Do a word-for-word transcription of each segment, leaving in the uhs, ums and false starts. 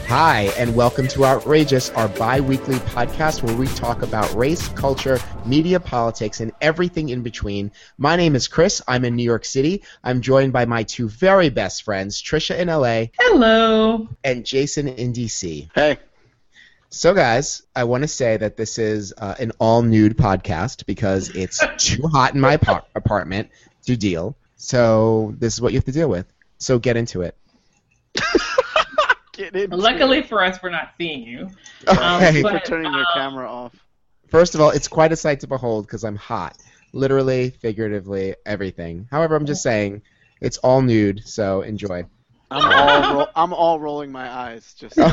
Hi, and welcome to Outrageous, our bi-weekly podcast where we talk about race, culture, media, politics, and everything in between. My name is Chris. I'm in New York City. I'm joined by my two very best friends, Trisha in L A. Hello. And Jason in D C. Hey. So, guys, I want to say that this is uh, an all-nude podcast because it's too hot in my par- apartment to deal. So this is what you have to deal with. So get into it. Get into Luckily it. for us, we're not seeing you. Okay. Um, Thank you but, for turning your um, camera off. First of all, it's quite a sight to behold because I'm hot. Literally, figuratively, everything. However, I'm just saying, it's all nude, so enjoy. I'm all ro- I'm all rolling my eyes. Just Oh,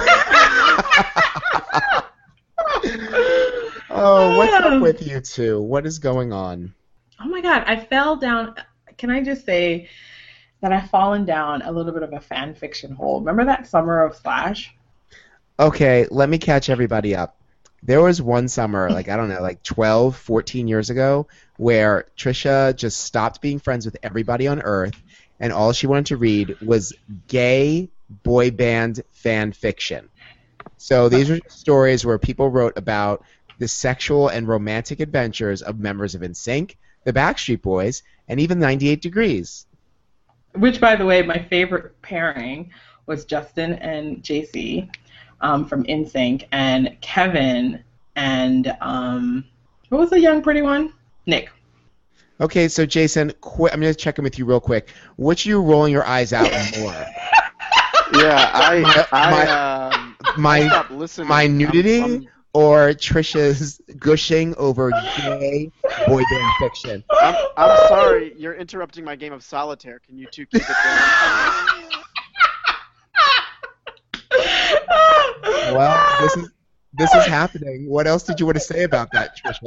what's up with you two? What is going on? Oh my god, I fell down. Can I just say that I've fallen down a little bit of a fan fiction hole? Remember that summer of Flash? Okay, let me catch everybody up. There was one summer, like, I don't know, like twelve, fourteen years ago, where Trisha just stopped being friends with everybody on Earth, and all she wanted to read was gay boy band fan fiction. So these are stories where people wrote about the sexual and romantic adventures of members of N Sync, the Backstreet Boys, and even ninety-eight degrees. Which, by the way, my favorite pairing was Justin and J C um, from N Sync, and Kevin and, um, what was the young pretty one? Nick. Okay, so Jason, qu- I'm going to check in with you real quick. Which are you rolling your eyes out more? yeah, I My- I my- um My I stopped listening. my nudity I'm, I'm, or Trisha's gushing over gay boy band fiction? I'm, I'm sorry, you're interrupting my game of solitaire. Can you two keep it down? Well, this is this is happening. What else did you want to say about that, Trisha?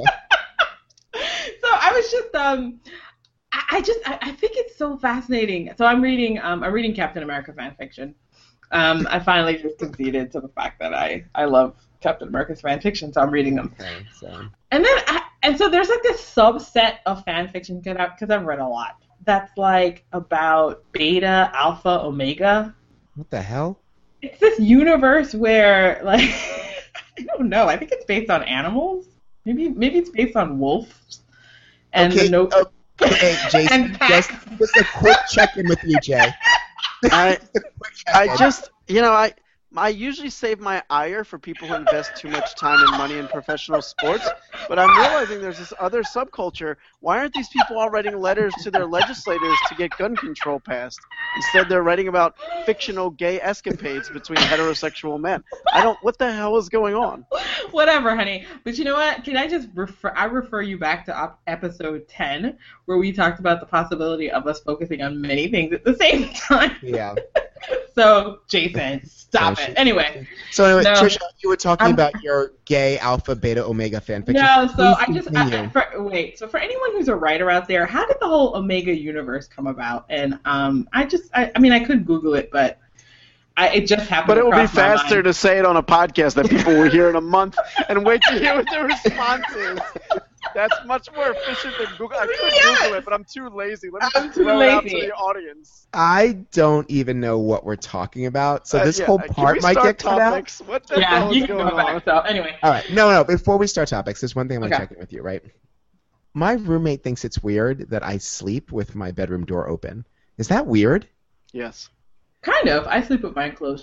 So I was just um I, I just I, I think it's so fascinating. So I'm reading um I'm reading Captain America fan fiction. Um I finally just conceded to the fact that I, I love Captain America's fan fiction, so I'm reading them. Okay, so And then I, and so there's like this subset of fan fiction because I've read a lot that's like about beta, alpha, omega. what the hell? It's this universe where like I don't know. I think it's based on animals. Maybe maybe it's based on wolves. And Okay, the no- okay, Jason, and just, packs. just a quick check-in with you, Jay. I Quick I check-in. just you know I I usually save my ire for people who invest too much time and money in professional sports, but I'm realizing there's this other subculture. Why aren't these people all writing letters to their legislators to get gun control passed? Instead, they're writing about fictional gay escapades between heterosexual men. I don't. What the hell is going on? Whatever, honey. But you know what? Can I just refer? I refer you back to op- episode ten, where we talked about the possibility of us focusing on many things at the same time. Yeah. So, Jason, stop So it. she- Anyway, So anyway, No. Trisha, you were talking I'm- about your gay alpha, beta, omega fan fiction. no. So Please I just I, continue. for, wait. So for anyone who's a writer out there, how did the whole Omega universe come about? And um, I just I, I mean I could Google it, but I it just happened. But it will be across my faster mind. to say it on a podcast that people will hear in a month and wait to hear what the response is. That's much more efficient than Google. I could Yes. Google it, but I'm too lazy. Let me I'm just too throw it out to lazy. the audience. I don't even know what we're talking about, so Uh, this yeah, whole can part we might start get cut out. topics? What the Yeah, hell you is can going go back. on? So anyway. All right, no, no. Before we start topics, there's one thing I'm gonna Okay. check in with you, right? My roommate thinks it's weird that I sleep with my bedroom door open. Is that weird? Yes. Kind of. I sleep with mine closed.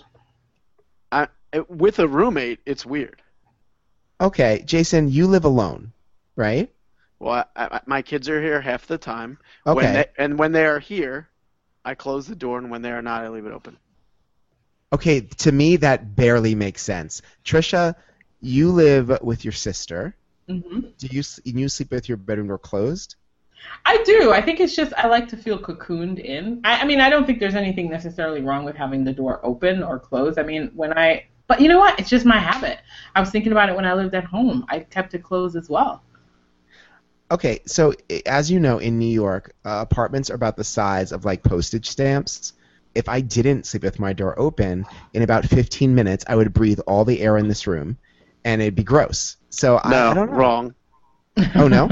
I, it- with a roommate, it's weird. Okay, Jason, you live alone, right? Well, I, I, my kids are here half the time. Okay. When they, and when they are here, I close the door, and when they are not, I leave it open. Okay, to me that barely makes sense. Trisha, you live with your sister. hmm Do you s- you sleep with your bedroom door closed? I do. I think it's just I like to feel cocooned in. I, I mean, I don't think there's anything necessarily wrong with having the door open or closed. I mean, when I, but you know what? It's just my habit. I was thinking about it when I lived at home. I kept it closed as well. Okay, so i- as you know, in New York, uh, apartments are about the size of like postage stamps. If I didn't sleep with my door open, in about fifteen minutes, I would breathe all the air in this room, and it'd be gross. So I, No, I don't know. wrong. Oh no.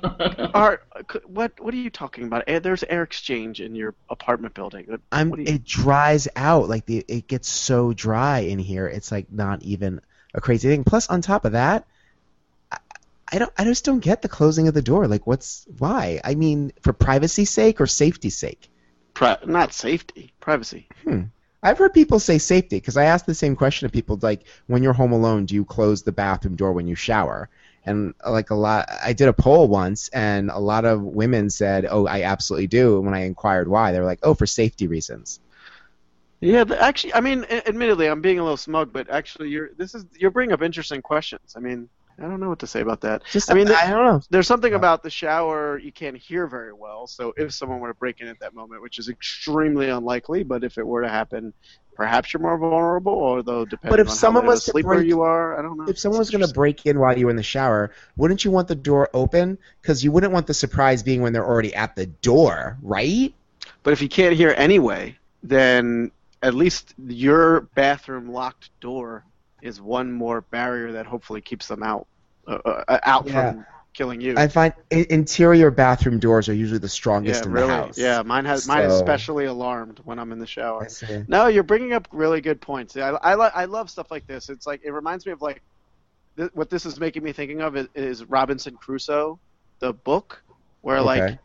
Art, what what are you talking about? Air- There's air exchange in your apartment building. What, I'm. what do you... It dries out. Like the it gets so dry in here. It's like not even a crazy thing. Plus, on top of that, I, I don't. I just don't get the closing of the door. Like, what's why? I mean, for privacy's sake or safety's sake? Pri- not safety, privacy. Hmm. I've heard people say safety because I asked the same question to people like, when you're home alone, do you close the bathroom door when you shower? And like a lot, I did a poll once, and a lot of women said, "Oh, I absolutely do." And when I inquired why, they were like, "Oh, for safety reasons." Yeah, the, actually, I mean, a- admittedly, I'm being a little smug, but actually, you're this is you're bringing up interesting questions. I mean, I don't know what to say about that. Just, I mean, I don't know. there's something about the shower you can't hear very well. So if someone were to break in at that moment, which is extremely unlikely, but if it were to happen, perhaps you're more vulnerable. Although depending But if on someone how late was of a to sleeper break- you are, I don't know. If someone It's was going to interesting. break in while you were in the shower, wouldn't you want the door open? Because you wouldn't want the surprise being when they're already at the door, right? But if you can't hear anyway, then at least your bathroom locked door is one more barrier that hopefully keeps them out, uh, uh, out Yeah. from killing you. I find I- interior bathroom doors are usually the strongest yeah, in really. the house. Yeah, mine has mine is So- especially alarmed when I'm in the shower. I see. No, you're bringing up really good points. I I, lo- I love stuff like this. It's like it reminds me of like th- what this is making me thinking of is, is Robinson Crusoe, the book, where like Okay.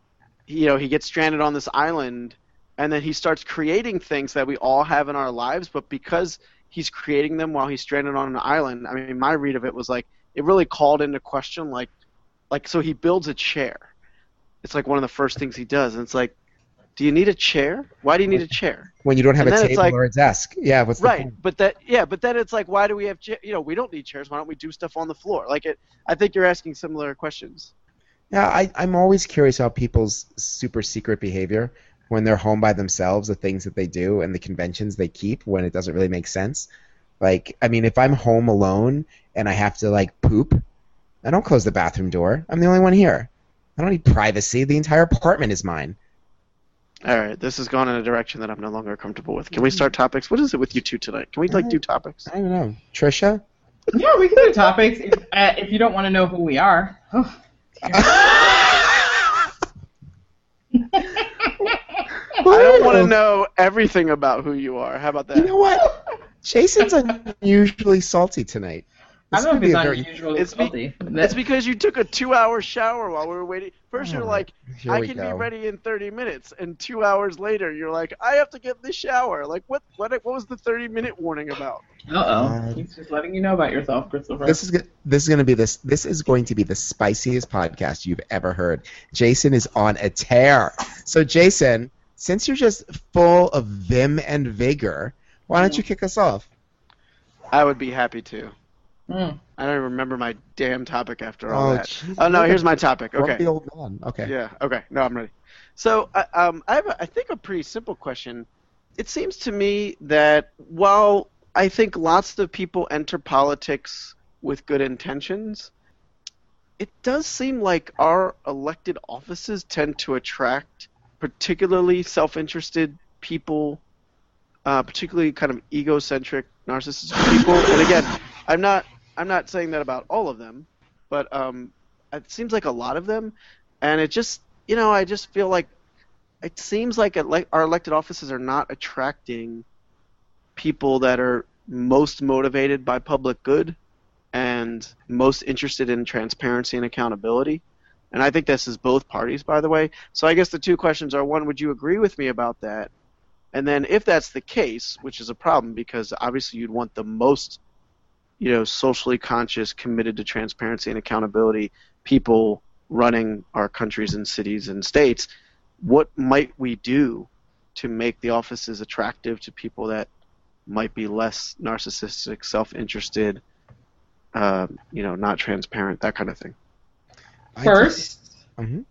you know he gets stranded on this island, and then he starts creating things that we all have in our lives, but because he's creating them while he's stranded on an island. I mean, my read of it was like it really called into question like like so he builds a chair. It's like one of the first things he does, and it's like, do you need a chair? Why do you need a chair? When you don't have And a then it's table like- or a desk. Yeah, what's the Right, point? but that yeah, but then it's like, why do we have cha- you know we don't need chairs? Why don't we do stuff on the floor? Like it, I think you're asking similar questions. Yeah, I, I'm always curious about people's super secret behavior when they're home by themselves, the things that they do and the conventions they keep when it doesn't really make sense. Like, I mean, if I'm home alone and I have to, like, poop, I don't close the bathroom door. I'm the only one here. I don't need privacy. The entire apartment is mine. All right, this has gone in a direction that I'm no longer comfortable with. Can we start topics? What is it with you two tonight? Can we like do topics? I don't know. Trisha? Yeah, we can do topics if, uh, if you don't want to know who we are. I don't want to know everything about who you are. How about that? You know what? Jason's unusually salty tonight. I This don't know could if be it's a very- unusually It's be- salty. It's because you took a two-hour shower while we were waiting. First, you're Oh, like, here I we can go. be ready in thirty minutes, and two hours later, you're like, I have to get in the shower. Like, what? What? What was the thirty-minute warning about? Uh oh. God. He's just letting you know about yourself, Christopher. This is go- this is going to be this this is going to be the spiciest podcast you've ever heard. Jason is on a tear. So Jason, since you're just full of vim and vigor, why don't you kick us off? I would be happy to. Mm. I don't even remember my damn topic after all that. jeez, Oh no, you're here's the my topic. grumpy Okay. old man. Okay. Yeah. Okay. No, I'm ready. So, uh, um, I have, a, I think, a pretty simple question. It seems to me that while I think lots of people enter politics with good intentions, it does seem like our elected offices tend to attract particularly self-interested people, uh, particularly kind of egocentric, narcissistic people. And again, I'm not I'm not saying that about all of them, but um, it seems like a lot of them, and it just you know I just feel like it seems like ele- our elected offices are not attracting people that are most motivated by public good and most interested in transparency and accountability. And I think this is both parties, by the way. So I guess the two questions are, one, would you agree with me about that? And then if that's the case, which is a problem because obviously you'd want the most, you know, socially conscious, committed to transparency and accountability people running our countries and cities and states, what might we do to make the offices attractive to people that might be less narcissistic, self-interested, uh, you know, not transparent, that kind of thing? I First, think- Mhm.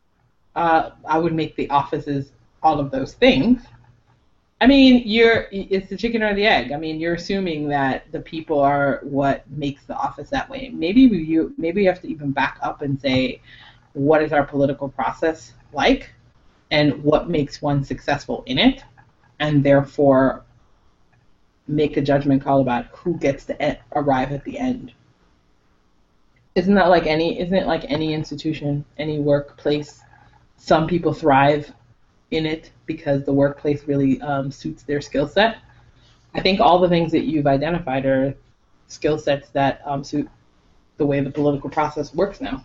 uh, I would make the offices all of those things. I mean, you're it's the chicken or the egg. I mean, you're assuming that the people are what makes the office that way. Maybe we, you maybe you have to even back up and say, what is our political process like, and what makes one successful in it, and therefore make a judgment call about who gets to e- arrive at the end. Isn't that like any? Isn't it like any institution, any workplace? Some people thrive in it because the workplace really um, suits their skill set. I think all the things that you've identified are skill sets that um, suit the way the political process works now.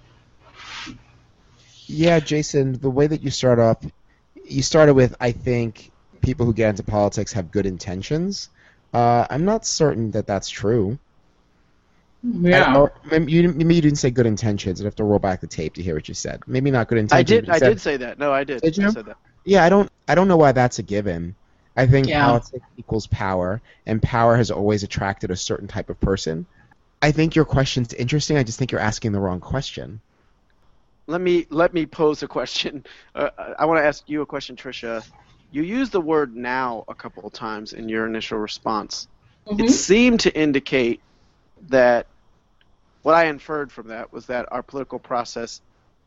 Yeah, Jason, the way that you start off, you started with, I think, people who get into politics have good intentions. Uh, I'm not certain that that's true. Yeah. I, or maybe, you, maybe you didn't say good intentions. I'd have to roll back the tape to hear what you said. Maybe not good intentions. I did. but you I said- did say that. No, I did. Did you? I said that. Yeah, I don't. I don't know why that's a given. I think Yeah. politics equals power, and power has always attracted a certain type of person. I think your question's interesting. I just think you're asking the wrong question. Let me let me pose a question. Uh, I want to ask you a question, Tricia. You used the word "now" a couple of times in your initial response. Mhm. It seemed to indicate that what I inferred from that was that our political process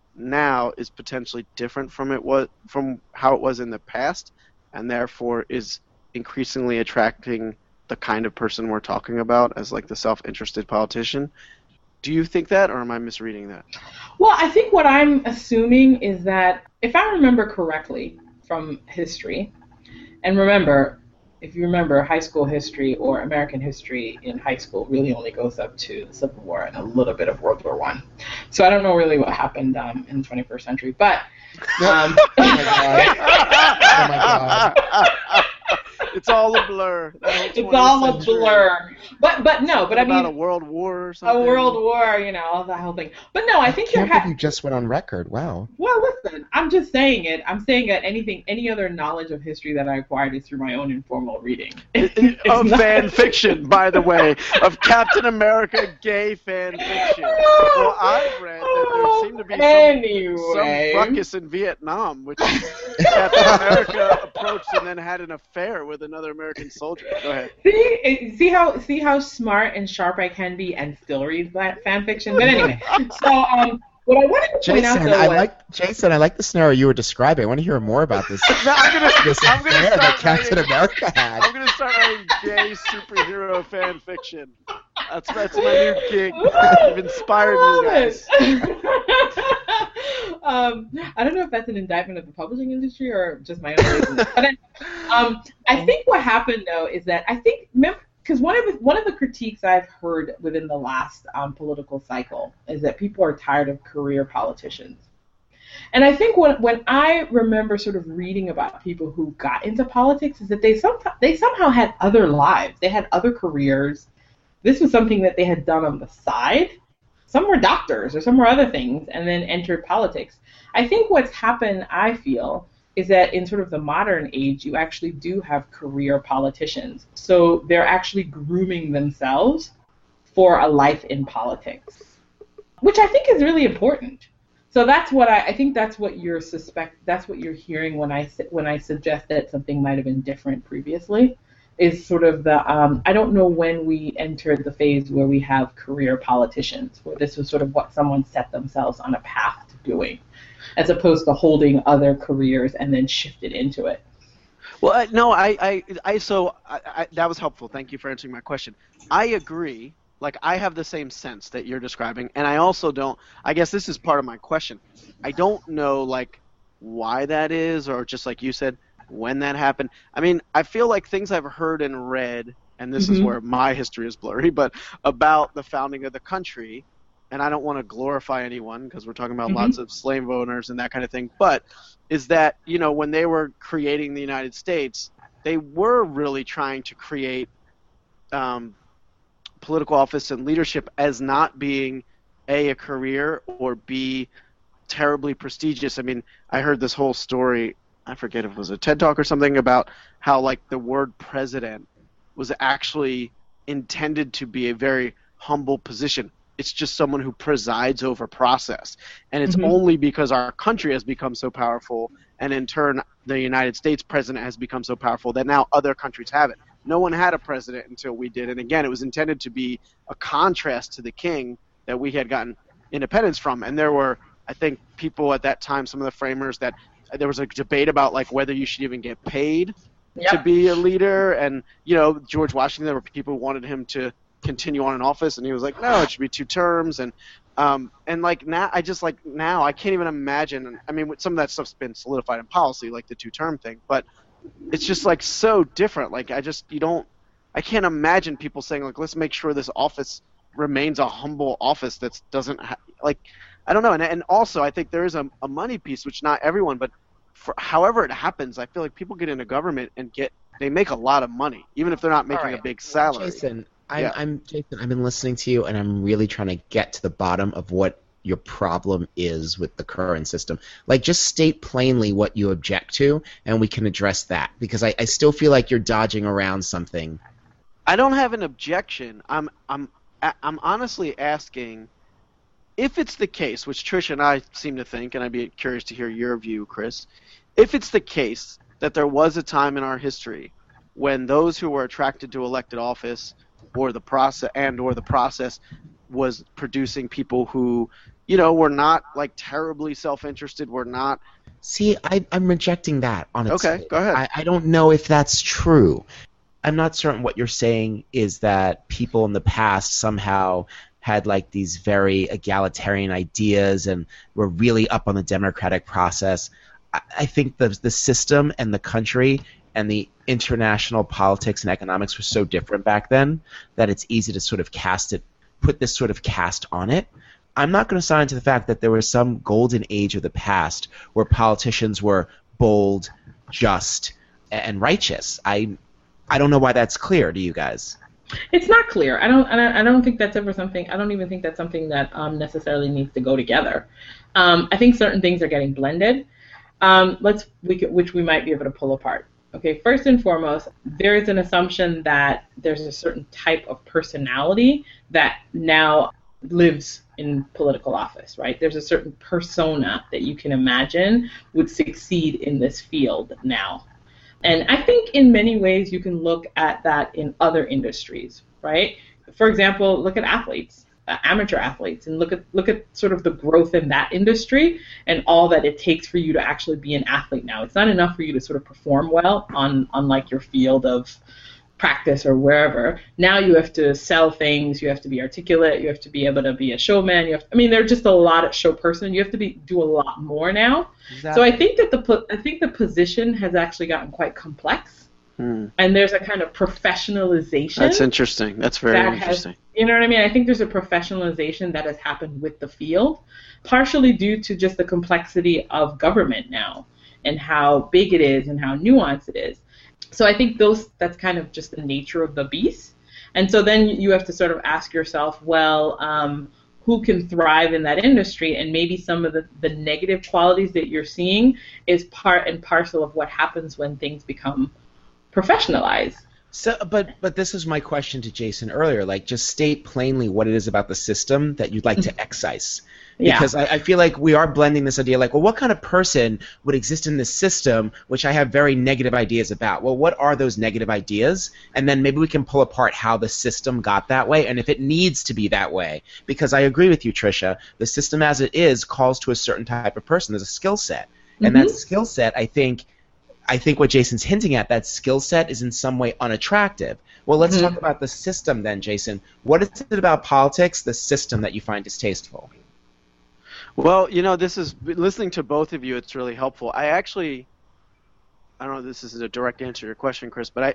now is potentially different from it was from how it was in the past, and therefore is increasingly attracting the kind of person we're talking about as like the self-interested politician. Do you think that, or am I misreading that? Well, I think what I'm assuming is that if I remember correctly from history, and remember, if you remember, high school history or American history in high school really only goes up to the Civil War and a little bit of World War One. So I don't know really what happened um, in the twenty-first century, but um, Oh my god! Oh my god! It's all a blur. That whole it's twentieth all a century. blur. But but no, but I About a mean world war or a something. world war, you know, all that whole thing. But no, I think I you're. can't believe Ha- you just went on record. Wow. well, listen, I'm just saying it. I'm saying that anything, any other knowledge of history that I acquired is through my own informal reading. It's Of not- fan fiction, by the way, of Captain America gay fan fiction. Well, I've read that there seemed to be some, Anyway. some ruckus in Vietnam, which Captain America approached and then had an affair with another American soldier. Go ahead. See, eh, see how see how smart and sharp I can be and still read that fan fiction. But anyway, so um, what I wanted to point out Jason, though I was, like Jason. I like the scenario you were describing. I want to hear more about this. No, I'm gonna, this I'm gonna affair that start Captain writing, America had. I'm gonna start writing gay superhero fan fiction. That's that's my new gig. You've inspired I me, love guys. it. um, I don't know if that's an indictment of the publishing industry or just my own business. But I, um, I think what happened though is that I think because one of the, one of the critiques I've heard within the last um, political cycle is that people are tired of career politicians. And I think when when I remember sort of reading about people who got into politics is that they some, they somehow had other lives. They had other careers. This was something that they had done on the side. Some were doctors or some were other things and then entered politics. I think what's happened, I feel, is that in sort of the modern age, you actually do have career politicians. So they're actually grooming themselves for a life in politics, which I think is really important. So that's what I, I think that's what you're suspect that's what you're hearing when I when I suggest that something might have been different previously, is sort of the um, I don't know when we entered the phase where we have career politicians, where this was sort of what someone set themselves on a path to doing, as opposed to holding other careers and then shifted into it. Well, uh, no, I, I, I so I, I, that was helpful. Thank you for answering my question. I agree. Like, I have the same sense that you're describing, and I also don't. I guess this is part of my question. I don't know, like, why that is, or just like you said, when that happened. I mean, I feel like things I've heard and read, and this mm-hmm. is where my history is blurry, but about the founding of the country, and I don't want to glorify anyone because we're talking about mm-hmm. lots of slave owners and that kind of thing, but is that, you know, when they were creating the United States, they were really trying to create um, political office and leadership as not being, A, a career, or B, terribly prestigious. I mean, I heard this whole story, I forget if it was a TED Talk or something, about how, like, the word president was actually intended to be a very humble position. It's just someone who presides over process. And it's mm-hmm. only because our country has become so powerful, and in turn the United States president has become so powerful, that now other countries have it. No one had a president until we did. And again, it was intended to be a contrast to the king that we had gotten independence from. And there were, I think, people at that time, some of the framers, that there was a debate about, like, whether you should even get paid yep. to be a leader. And, you know, George Washington, there were people who wanted him to continue on in office, and he was like, no, it should be two terms. And Um, and like now, I just like now I can't even imagine. I mean, some of that stuff's been solidified in policy, like the two-term thing, but it's just like so different. Like I just you don't, I can't imagine people saying like, let's make sure this office remains a humble office that doesn't ha- like, I don't know. And and also I think there is a, a money piece, which not everyone, but for however it happens, I feel like people get into government and get they make a lot of money, even if they're not making right. a big salary. Jason, I'm, Yeah. I'm Jason. I've been listening to you, and I'm really trying to get to the bottom of what your problem is with the current system. Like, just state plainly what you object to, and we can address that. Because I, I still feel like you're dodging around something. I don't have an objection. I'm I'm I'm honestly asking if it's the case, which Trish and I seem to think, and I'd be curious to hear your view, Chris. If it's the case that there was a time in our history when those who were attracted to elected office or the process and or the process was producing people who, you know, were not like terribly self-interested, were not. See, I, I'm rejecting that on its Okay, face. go ahead. I, I don't know if that's true. I'm not certain what you're saying is that people in the past somehow had like these very egalitarian ideas and were really up on the democratic process. I, I think the the system and the country and the international politics and economics were so different back then that it's easy to sort of cast it, put this sort of cast on it. I'm not going to sign to the fact that there was some golden age of the past where politicians were bold, just, and righteous. I I don't know why that's clear to you guys. It's not clear. I don't. I don't I don't think that's ever something. I don't even think that's something that um, necessarily needs to go together. Um, I think certain things are getting blended. Um, let's we could, which we might be able to pull apart. Okay. First and foremost, there is an assumption that there's a certain type of personality that now lives in political office, right? There's a certain persona that you can imagine would succeed in this field now. And I think in many ways you can look at that in other industries, right? For example, look at athletes, uh, amateur athletes, and look at look at sort of the growth in that industry and all that it takes for you to actually be an athlete now. It's not enough for you to sort of perform well on, on like your field of practice or wherever. Now you have to sell things, you have to be articulate, you have to be able to be a showman. You have to, I mean, there's just a lot of show person. You have to be do a lot more now. Exactly. So I think that the I think the position has actually gotten quite complex, hmm. and there's a kind of professionalization. That's interesting. That's very that interesting. Has, you know what I mean? I think there's a professionalization that has happened with the field, partially due to just the complexity of government now and how big it is and how nuanced it is. So I think those that's kind of just the nature of the beast. And so then you have to sort of ask yourself, well, um, who can thrive in that industry? And maybe some of the, the negative qualities that you're seeing is part and parcel of what happens when things become professionalized. So, but but this is my question to Jason earlier. Like, just state plainly what it is about the system that you'd like to excise. Because yeah. I, I feel like we are blending this idea, like, well, what kind of person would exist in this system, which I have very negative ideas about? Well, what are those negative ideas? And then maybe we can pull apart how the system got that way and if it needs to be that way. Because I agree with you, Tricia. The system as it is calls to a certain type of person. There's a skill set. And mm-hmm. that skill set, I think, I think what Jason's hinting at, that skill set is in some way unattractive. Well, let's mm-hmm. talk about the system then, Jason. What is it about politics, the system, that you find distasteful? Well, you know, this is listening to both of you. It's really helpful. I actually, I don't know if this is a direct answer to your question, Chris, but I,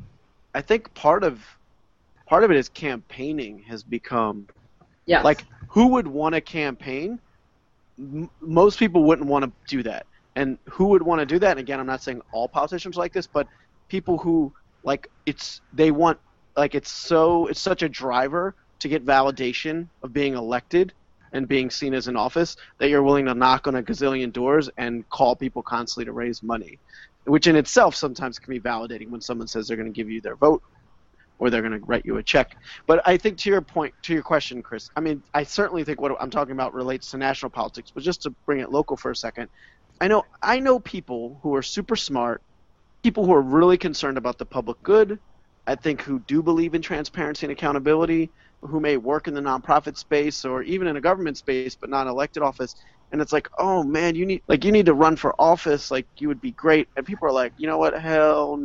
I think part of, part of it is campaigning has become, yes. like, who would want to campaign? M- most people wouldn't want to do that, and who would want to do that? And again, I'm not saying all politicians are like this, but people who like it's they want like it's so it's such a driver to get validation of being elected and being seen as an office that you're willing to knock on a gazillion doors and call people constantly to raise money, which in itself sometimes can be validating when someone says they're going to give you their vote or they're going to write you a check. But I think to your point, to your question, Chris, I mean, I certainly think what I'm talking about relates to national politics, but just to bring it local for a second, I know I know people who are super smart, people who are really concerned about the public good, I think who do believe in transparency and accountability, who may work in the nonprofit space or even in a government space but not elected office, and it's like, oh man, you need like you need to run for office, like you would be great, and people are like, you know what, hell no.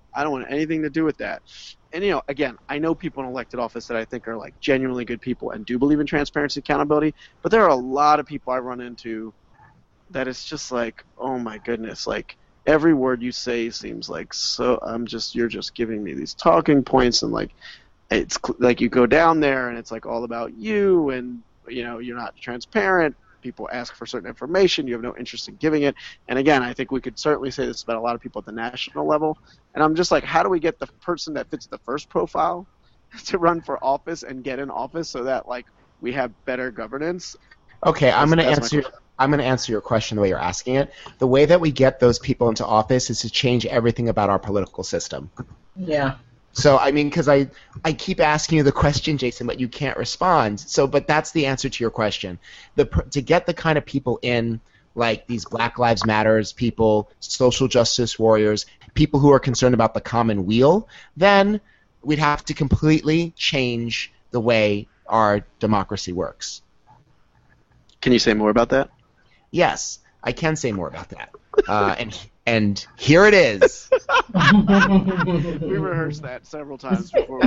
I don't want anything to do with that. And, you know, again, I know people in elected office that I think are, like, genuinely good people and do believe in transparency and accountability, but there are a lot of people I run into that it's just like, oh, my goodness, like, every word you say seems like so I'm just you're just giving me these talking points, and, like, it's like you go down there and it's, like, all about you, and, you know, you're not transparent. People ask for certain information. You have no interest in giving it. And again, I think we could certainly say this about a lot of people at the national level. And I'm just like, how do we get the person that fits the first profile to run for office and get in office so that, like, we have better governance? Okay, I'm going to That's answer. I'm going to answer your question the way you're asking it. The way that we get those people into office is to change everything about our political system. Yeah. So, I mean, because I, I keep asking you the question, Jason, but you can't respond. So, but that's the answer to your question. The to get the kind of people in, like these Black Lives Matters people, social justice warriors, people who are concerned about the common weal, then we'd have to completely change the way our democracy works. Can you say more about that? Yes, I can say more about that. Uh, and and here it is. We rehearsed that several times before.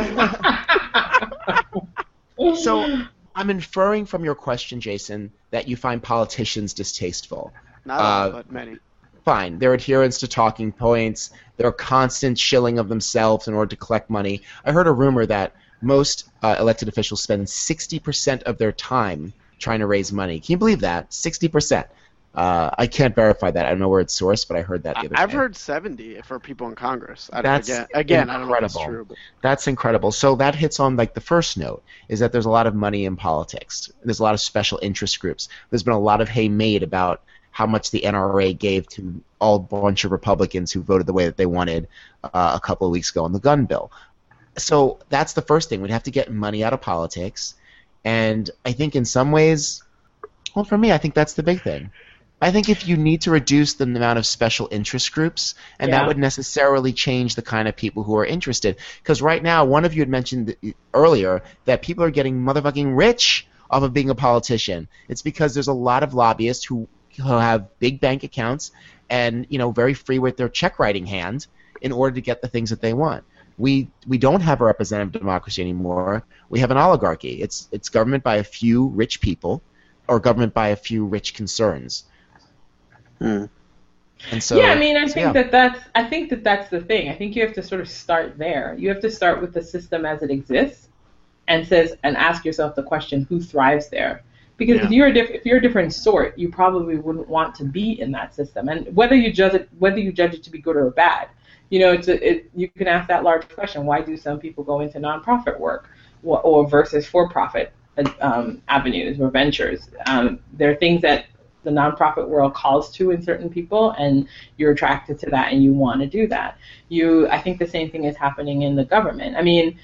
We... So I'm inferring from your question, Jason, that you find politicians distasteful. Not all, uh, but many. Fine. Their adherence to talking points, their constant shilling of themselves in order to collect money. I heard a rumor that most uh, elected officials spend sixty percent of their time trying to raise money. Can you believe that? sixty percent. Uh, I can't verify that. I don't know where it's sourced, but I heard that the other I've day. heard seventy for people in Congress. I, That's again, again I don't know if incredible. that's true. But... That's incredible. So that hits on like the first note, is that there's a lot of money in politics. There's a lot of special interest groups. There's been a lot of hay made about how much the N R A gave to all bunch of Republicans who voted the way that they wanted uh, a couple of weeks ago on the gun bill. So that's the first thing. We'd have to get money out of politics. And I think in some ways, well, for me, I think that's the big thing. I think if you need to reduce the amount of special interest groups, and Yeah. that would necessarily change the kind of people who are interested. Because right now, one of you had mentioned earlier that people are getting motherfucking rich off of being a politician. It's because there's a lot of lobbyists who, who have big bank accounts and, you know, very free with their check writing hand in order to get the things that they want. We we don't have a representative democracy anymore. We have an oligarchy. It's it's government by a few rich people, or government by a few rich concerns. Hmm. And so, yeah, I mean, I so, think yeah. that that's I think that that's the thing. I think you have to sort of start there. You have to start with the system as it exists, and says and ask yourself the question: who thrives there? Because Yeah. if you're a diff- if you're a different sort, you probably wouldn't want to be in that system. And whether you judge it whether you judge it to be good or bad, you know, it's a, it, you can ask that large question: why do some people go into nonprofit work, or, or versus for-profit um, avenues or ventures? Um, there are things that the nonprofit world calls to in certain people, and you're attracted to that and you want to do that. You, I think the same thing is happening in the government. I mean,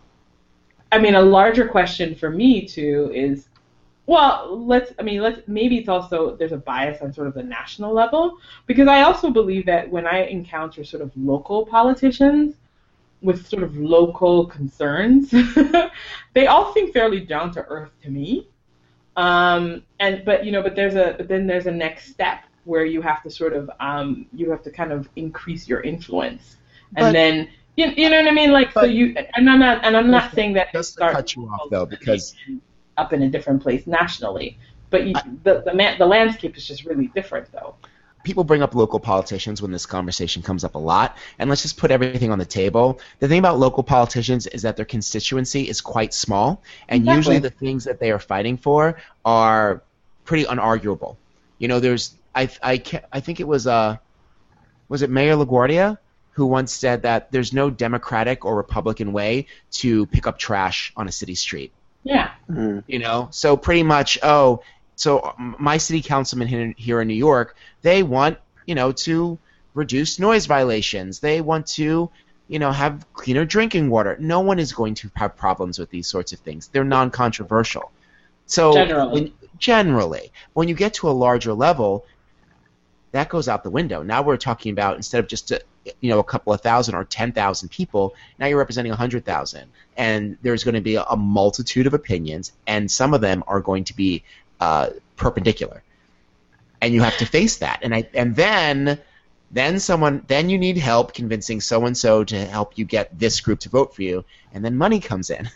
I mean, a larger question for me too is, well, let's, I mean, let's, maybe it's also, there's a bias on sort of the national level, because I also believe that when I encounter sort of local politicians with sort of local concerns, they all seem fairly down to earth to me. Um, and but you know, but there's a but then there's a next step where you have to sort of um, you have to kind of increase your influence, and But- then you, you know what I mean, like so But- you and I'm not and I'm not Just- saying that just to start cut you off, though, because- up in a different place nationally, but you, the the man, the landscape is just really different though. People bring up local politicians when this conversation comes up a lot, and let's just put everything on the table. The thing about local politicians is that their constituency is quite small, and Exactly. usually the things that they are fighting for are pretty unarguable. You know, there's I I ca- I think it was uh was it Mayor LaGuardia who once said that there's no Democratic or Republican way to pick up trash on a city street. Yeah. Hmm. You know, so pretty much, oh, so my city councilman here, here in New York, they want, you know, to reduce noise violations. They want to, you know, have cleaner drinking water. No one is going to have problems with these sorts of things. They're non-controversial. So Generally. When, generally, when you get to a larger level, that goes out the window. Now we're talking about, instead of just a, you know, a couple of thousand or ten thousand people, now you're representing one hundred thousand. And there's going to be a, a multitude of opinions, and some of them are going to be uh, perpendicular. And you have to face that. And I, and then Then someone, then you need help convincing so and so to help you get this group to vote for you, and then money comes in,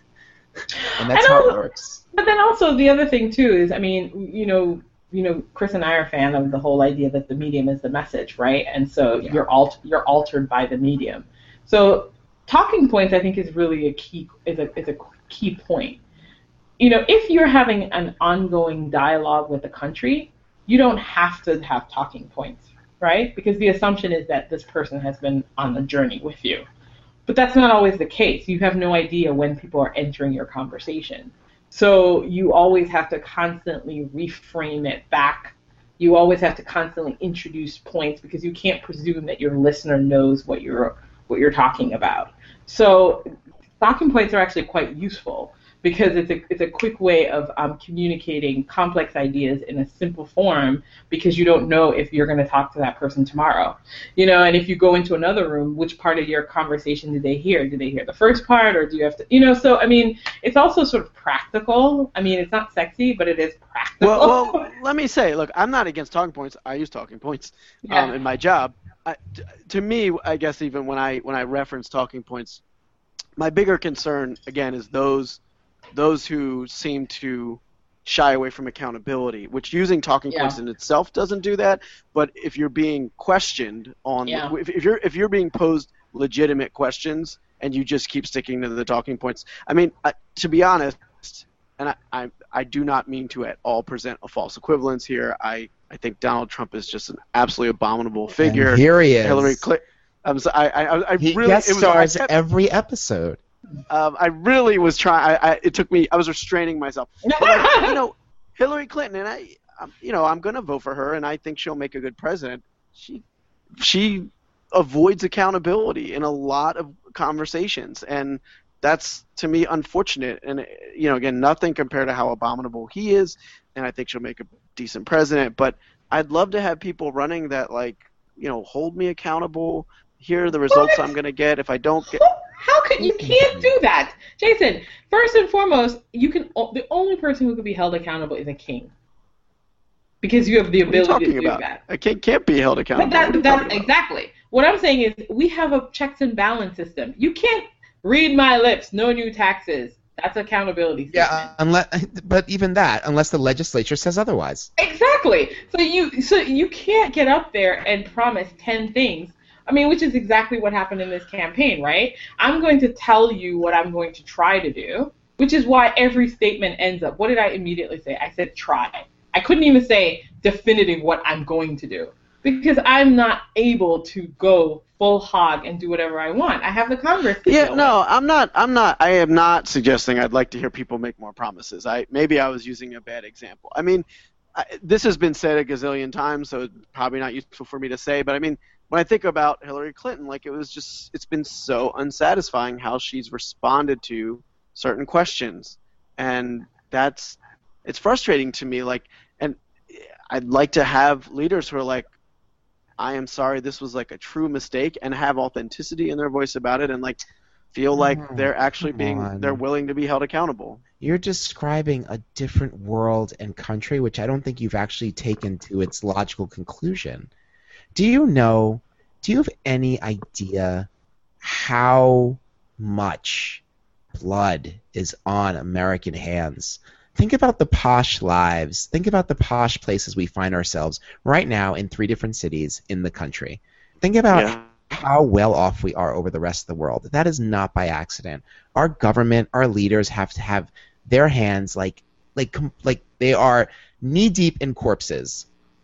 and that's how it works. But then also the other thing too is, I mean, you know, you know, Chris and I are a fan of the whole idea that the medium is the message, right? And so yeah. you're alt- you're altered by the medium. So talking points, I think, is really a key is a is a key point. You know, if you're having an ongoing dialogue with the country, you don't have to have talking points, right? Because the assumption is that this person has been on a journey with you. But that's not always the case. You have no idea when people are entering your conversation. So you always have to constantly reframe it back. You always have to constantly introduce points because you can't presume that your listener knows what you're what you're talking about. So talking points are actually quite useful, because it's a it's a quick way of um, communicating complex ideas in a simple form, because you don't know if you're going to talk to that person tomorrow. You know, and if you go into another room, which part of your conversation did they hear? Did they hear the first part, or do you have to, you know, so, I mean, it's also sort of practical. I mean, it's not sexy, but it is practical. Well, well let me say, look, I'm not against talking points. I use talking points yeah. um, in my job. I, t- to me, I guess even when I when I reference talking points, my bigger concern, again, is those those who seem to shy away from accountability, which using talking yeah. points in itself doesn't do that. But if you're being questioned on, yeah. if, if you're if you're being posed legitimate questions and you just keep sticking to the talking points, I mean, I, to be honest, and I, I I do not mean to at all present a false equivalence here. I, I think Donald Trump is just an absolutely abominable figure. And here he is. Hillary Clinton. I'm so, I I I he really guest it was, stars I kept, every episode. Um, I really was trying. I, I, it took me. I was restraining myself. But, like, you know, Hillary Clinton, and I, um, you know, I'm gonna vote for her, and I think she'll make a good president. She, she avoids accountability in a lot of conversations, and that's to me unfortunate. And you know, again, nothing compared to how abominable he is, and I think she'll make a decent president. But I'd love to have people running that, like, you know, hold me accountable. Here are the results what? I'm gonna get if I don't get. How could you can't do that, Jason? First and foremost, you can. The only person who can be held accountable is a king, because you have the ability what are you to talking do about? that. A king can't be held accountable. But that, what that's exactly what I'm saying. Is we have a checks and balance system. You can't read my lips. No new taxes. That's accountability statement. Yeah, unless, but even that, unless the legislature says otherwise. Exactly. So you, so you can't get up there and promise ten things. I mean, which is exactly what happened in this campaign, right? I'm going to tell you what I'm going to try to do, which is why every statement ends up, what did I immediately say? I said try. I couldn't even say definitive what I'm going to do, because I'm not able to go full hog and do whatever I want. I have the Congress to Yeah, deal no, with. I'm not, I'm not, I am not suggesting I'd like to hear people make more promises. I Maybe I was using a bad example. I mean, I, this has been said a gazillion times, so it's probably not useful for me to say, but I mean, when I think about Hillary Clinton, like, it was just, it's been so unsatisfying how she's responded to certain questions. And that's, it's frustrating to me. Like, and I'd like to have leaders who are like, I am sorry, this was like a true mistake, and have authenticity in their voice about it, and like feel like Oh, they're actually come being, on. they're willing to be held accountable. You're describing a different world and country, which I don't think you've actually taken to its logical conclusion. Do you know, do you have any idea how much blood is on American hands? Think about the posh lives. Think about the posh places we find ourselves right now in three different cities in the country. Think about Yeah. how well off we are over the rest of the world. That is not by accident. Our government, our leaders have to have their hands like like com- like they are knee deep in corpses.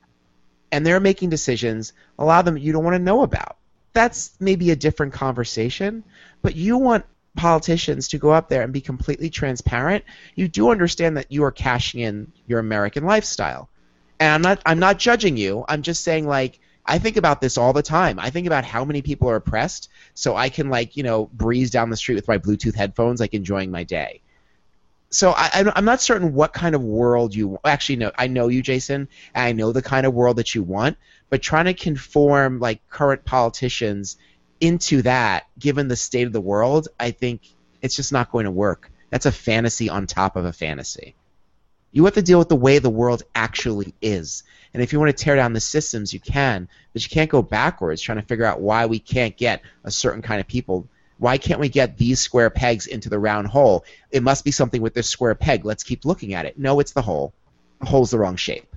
And they're making decisions, a lot of them you don't want to know about. That's maybe a different conversation, but you want politicians to go up there and be completely transparent. You do understand that you are cashing in your American lifestyle. And I'm not I'm not judging you. I'm just saying, like, I think about this all the time. I think about how many people are oppressed, so I can, like, you know, breeze down the street with my Bluetooth headphones, like, enjoying my day. So I, I'm not certain what kind of world you – actually, no, I know you, Jason, and I know the kind of world that you want, but trying to conform, like, current politicians into that, given the state of the world, I think it's just not going to work. That's a fantasy on top of a fantasy. You have to deal with the way the world actually is. And if you want to tear down the systems, you can, but you can't go backwards trying to figure out why we can't get a certain kind of people. Why can't we get these square pegs into the round hole? It must be something with this square peg. Let's keep looking at it. No, it's the hole. The hole's the wrong shape.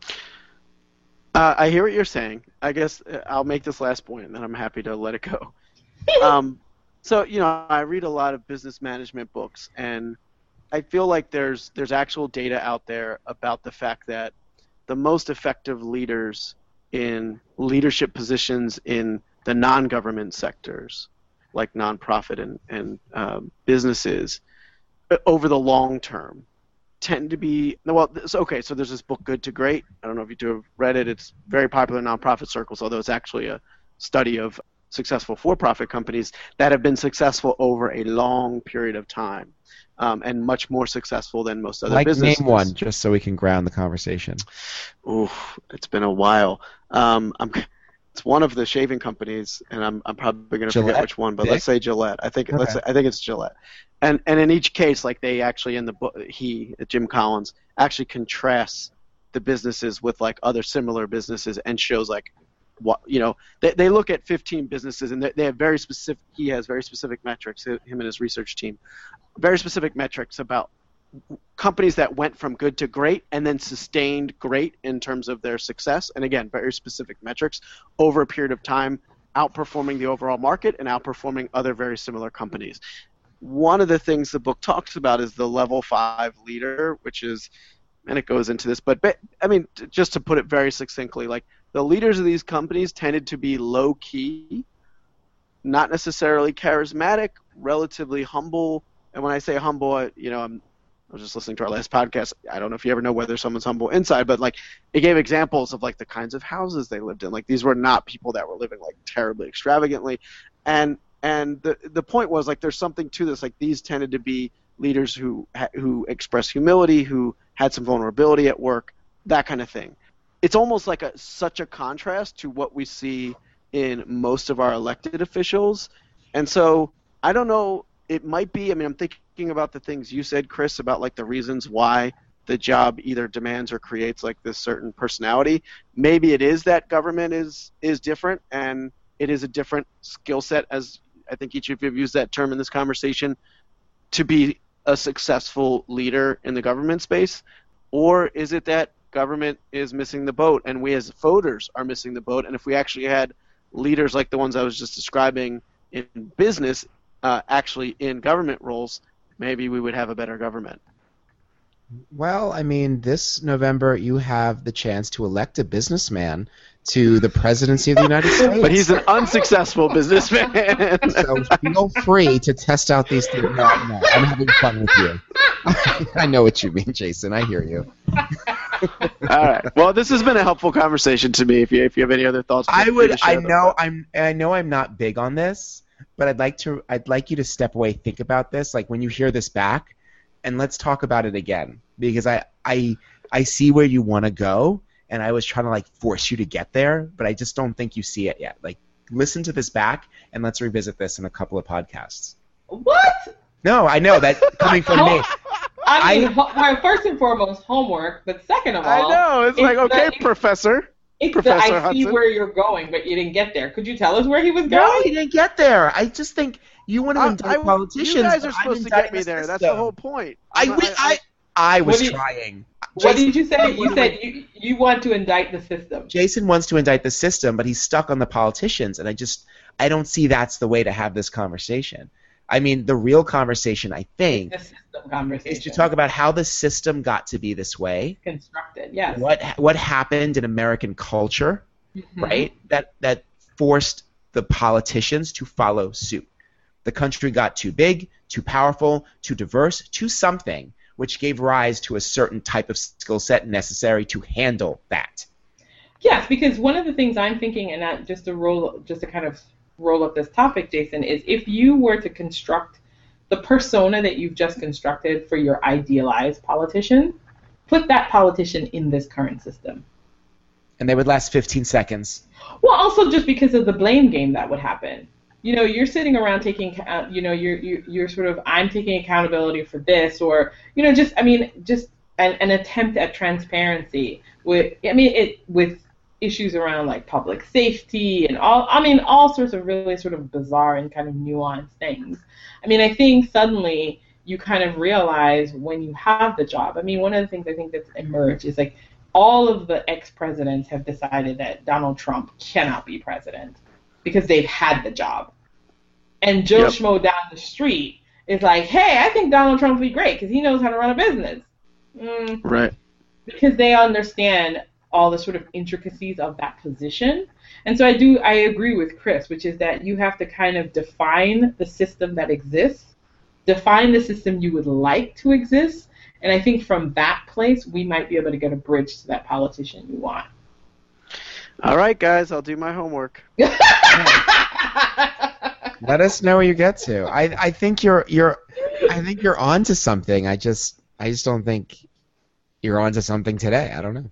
Uh, I hear what you're saying. I guess uh, I'll make this last point, and then I'm happy to let it go. um, so, you know, I read a lot of business management books, and I feel like there's there's actual data out there about the fact that the most effective leaders in leadership positions in the non-government sectors, like nonprofit and, and um, businesses, over the long term, tend to be, well, so, okay, so there's this book, Good to Great. I don't know if you two have read it. It's very popular in nonprofit circles, although it's actually a study of successful for-profit companies that have been successful over a long period of time, um, and much more successful than most other like businesses. Name one, just so we can ground the conversation. Ooh, it's been a while. Um, I'm, it's one of the shaving companies, and I'm I'm probably going to forget which one, but Dick? let's say Gillette. I think Okay. let's say, I think it's Gillette. And and in each case, like they actually in the book, he Jim Collins actually contrasts the businesses with like other similar businesses and shows like what you know they they look at fifteen businesses and they, they have very specific. He has very specific metrics. Him and his research team, very specific metrics about companies that went from good to great and then sustained great in terms of their success, and again, very specific metrics over a period of time, outperforming the overall market and outperforming other very similar companies. One of the things the book talks about is the level five leader, which is, and it goes into this, but, but I mean, just to put it very succinctly, like the leaders of these companies tended to be low key, not necessarily charismatic, relatively humble. And when I say humble, I, you know, I'm I was just listening to our last podcast. I don't know if you ever know whether someone's humble inside, but like it gave examples of like the kinds of houses they lived in. Like these were not people that were living like terribly extravagantly, and and the the point was like there's something to this. Like these tended to be leaders who who express humility, who had some vulnerability at work, that kind of thing. It's almost like a such a contrast to what we see in most of our elected officials, and so I don't know. It might be. I mean, I'm thinking about the things you said, Chris, about like the reasons why the job either demands or creates like this certain personality. Maybe it is that government is is different and it is a different skill set, as I think each of you have used that term in this conversation, to be a successful leader in the government space. Or is it that government is missing the boat and we as voters are missing the boat? And if we actually had leaders like the ones I was just describing in business, uh, actually in government roles, maybe we would have a better government. Well, I mean, this November you have the chance to elect a businessman to the presidency of the United States. But he's an unsuccessful businessman. So feel free to test out these things. No, no, I'm having fun with you. I know what you mean, Jason. I hear you. All right. Well, this has been a helpful conversation to me. If you if you have any other thoughts, I would. I them. know. I'm. I know. I'm not big on this, but I'd like to. I'd like you to step away, think about this. Like when you hear this back, and let's talk about it again, because I. I. I see where you want to go, and I was trying to like force you to get there, but I just don't think you see it yet. Like, listen to this back, and let's revisit this in a couple of podcasts. What? No, I know that coming from me. I mean, I, well, first and foremost, homework, but second of all, I know. It's, it's like, okay, the, professor. It's Professor the, I see Hudson. where you're going, but you didn't get there. Could you tell us where he was No, going? he didn't get there. I just think you want to I- indict I- politicians. You guys but are I'm supposed to indicting get me the there. That's system. the whole point. I, I'm- wi- I, I was What do you- trying. What Jason- did you say? You said you, you want to indict the system. Jason wants to indict the system, but he's stuck on the politicians, and I just I don't see that's the way to have this conversation. I mean, the real conversation, I think, The system conversation. is to talk about how the system got to be this way, constructed. Yes. what what happened in American culture, Mhm. right? That that forced the politicians to follow suit. The country got too big, too powerful, too diverse, too something, which gave rise to a certain type of skill set necessary to handle that. Yes, because one of the things I'm thinking, and that just to roll, just to kind of roll up this topic, Jason, is if you were to construct the persona that you've just constructed for your idealized politician, put that politician in this current system. And they would last fifteen seconds. Well, also just because of the blame game that would happen. You know, you're sitting around taking, uh, you know, you're, you're you're sort of, I'm taking accountability for this, or, you know, just, I mean, just an, an attempt at transparency with, I mean, it with issues around like public safety and all, I mean, all sorts of really sort of bizarre and kind of nuanced things. I mean, I think suddenly you kind of realize when you have the job. I mean, one of the things I think that's emerged is like all of the ex-presidents have decided that Donald Trump cannot be president because they've had the job. And Joe Yep. Schmo down the street is like, hey, I think Donald Trump would be great because he knows how to run a business. Mm, Right. because they understand all the sort of intricacies of that position. And so I do, I agree with Chris, which is that you have to kind of define the system that exists, define the system you would like to exist, and I think from that place we might be able to get a bridge to that politician you want. All right, guys, I'll do my homework. Let us know where you get to. I I think you're you're I think you're onto something. I just I just don't think you're onto something today. I don't know.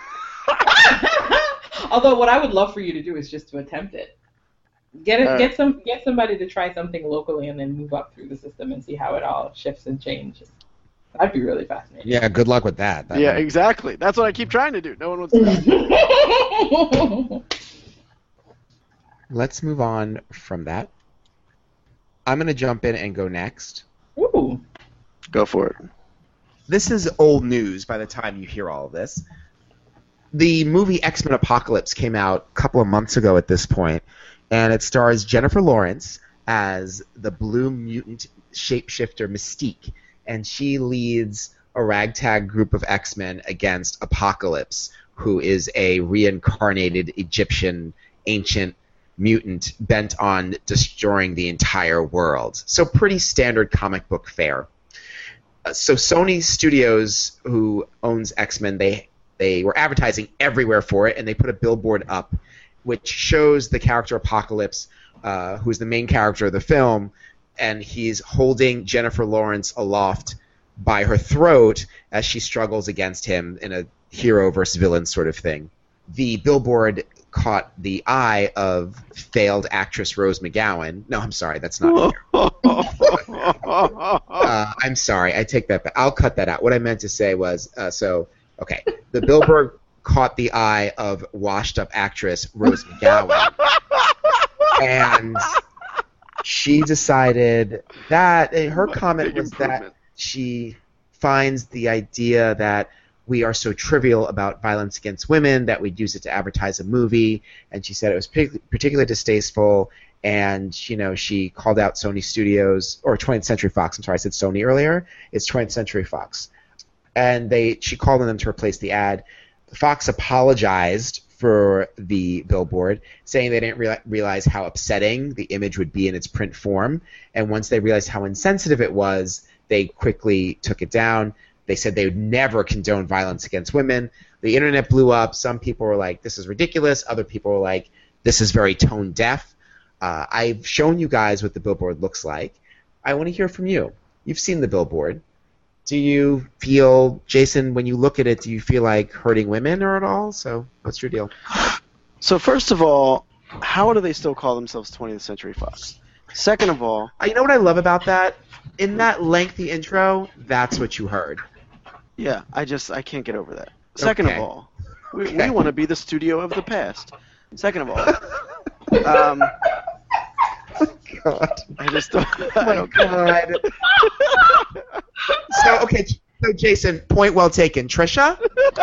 Although what I would love for you to do is just to attempt it. Get it, Uh, get some, get somebody to try something locally and then move up through the system and see how it all shifts and changes. That'd be really fascinating. Yeah, good luck with that. That Yeah, might- exactly. That's what I keep trying to do. No one wants to. Let's move on from that. I'm going to jump in and go next. Ooh. Go for it. This is old news by the time you hear all of this. The movie X-Men Apocalypse came out a couple of months ago at this point, and it stars Jennifer Lawrence as the blue mutant shapeshifter Mystique, and she leads a ragtag group of X-Men against Apocalypse, who is a reincarnated Egyptian ancient mutant bent on destroying the entire world. So pretty standard comic book fare. Uh, so Sony Studios, who owns X-Men, they they were advertising everywhere for it, and they put a billboard up which shows the character Apocalypse, uh, who's the main character of the film, and he's holding Jennifer Lawrence aloft by her throat as she struggles against him in a hero versus villain sort of thing. The billboard caught the eye of failed actress Rose McGowan. No, I'm sorry, that's not her. Uh, I'm sorry, I take that back. I'll cut that out. What I meant to say was, uh, so, okay, the billboard caught the eye of washed-up actress Rose McGowan, and she decided that, her comment Big was improvement. that she finds the idea that we are so trivial about violence against women that we'd use it to advertise a movie, and she said it was partic- particularly distasteful, and, you know, she called out Sony Studios, or twentieth Century Fox, I'm sorry, I said Sony earlier, it's twentieth Century Fox. And they, she called on them to replace the ad. Fox apologized for the billboard, saying they didn't rea- realize how upsetting the image would be in its print form, and once they realized how insensitive it was, they quickly took it down. They said they would never condone violence against women. The internet blew up. Some people were like, this is ridiculous. Other people were like, this is very tone deaf. Uh, I've shown you guys what the billboard looks like. I want to hear from you. You've seen the billboard. Do you feel, Jason, when you look at it, do you feel like hurting women or at all? So what's your deal? So first of all, how do they still call themselves twentieth Century Fox? Second of all, Uh, You know what I love about that? In that lengthy intro, that's what you heard. yeah, I just I can't get over that. Second Okay. of all, we, Okay. we want to be the studio of the past. Second of all, um, God. I just don't. Oh I my don't God. So, okay, so Jason, point well taken. Trisha?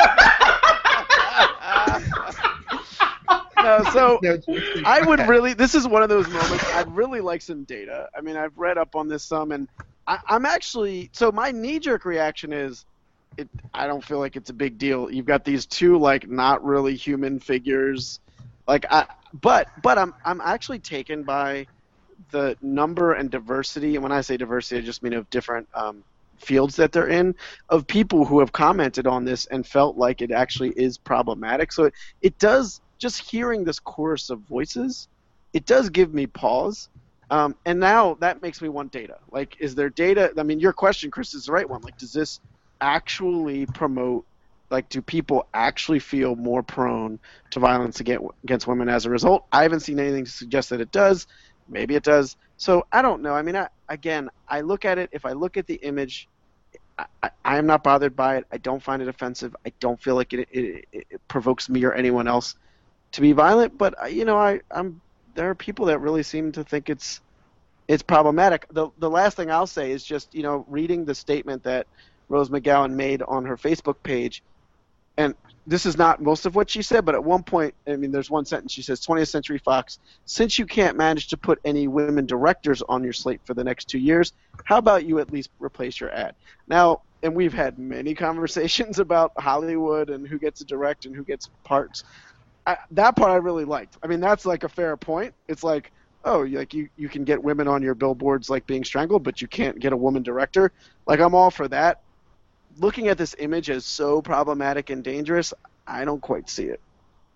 no, so No, Jason, I go would ahead. really. This is one of those moments. I'd really like some data. I mean, I've read up on this some, and I, I'm actually. So my knee-jerk reaction is, it. I don't feel like it's a big deal. You've got these two like not really human figures, like I. But but I'm I'm actually taken by the number and diversity. And when I say diversity, I just mean of different um, fields that they're in, of people who have commented on this and felt like it actually is problematic. So it, it does. Just hearing this chorus of voices, it does give me pause. Um, and now that makes me want data. Like, is there data? I mean, your question, Chris, is the right one. Like, does this actually promote, like, do people actually feel more prone to violence against, against women as a result? I haven't seen anything to suggest that it does. Maybe it does. So I don't know. I mean, I, again, I look at it, if I look at the image, I, I am not bothered by it. I don't find it offensive. I don't feel like it, it, it, it provokes me or anyone else to be violent. But uh, you know, I, I'm there are people that really seem to think it's it's problematic. The the last thing I'll say is just, you know, reading the statement that Rose McGowan made on her Facebook page, and this is not most of what she said, but at one point, I mean, there's one sentence she says, twentieth Century Fox, since you can't manage to put any women directors on your slate for the next two years, how about you at least replace your ad? Now, and we've had many conversations about Hollywood and who gets to direct and who gets parts. I, that part I really liked. I mean, that's like a fair point. It's like, oh, like you, you can get women on your billboards like being strangled, but you can't get a woman director. Like, I'm all for that. Looking at this image as so problematic and dangerous, I don't quite see it.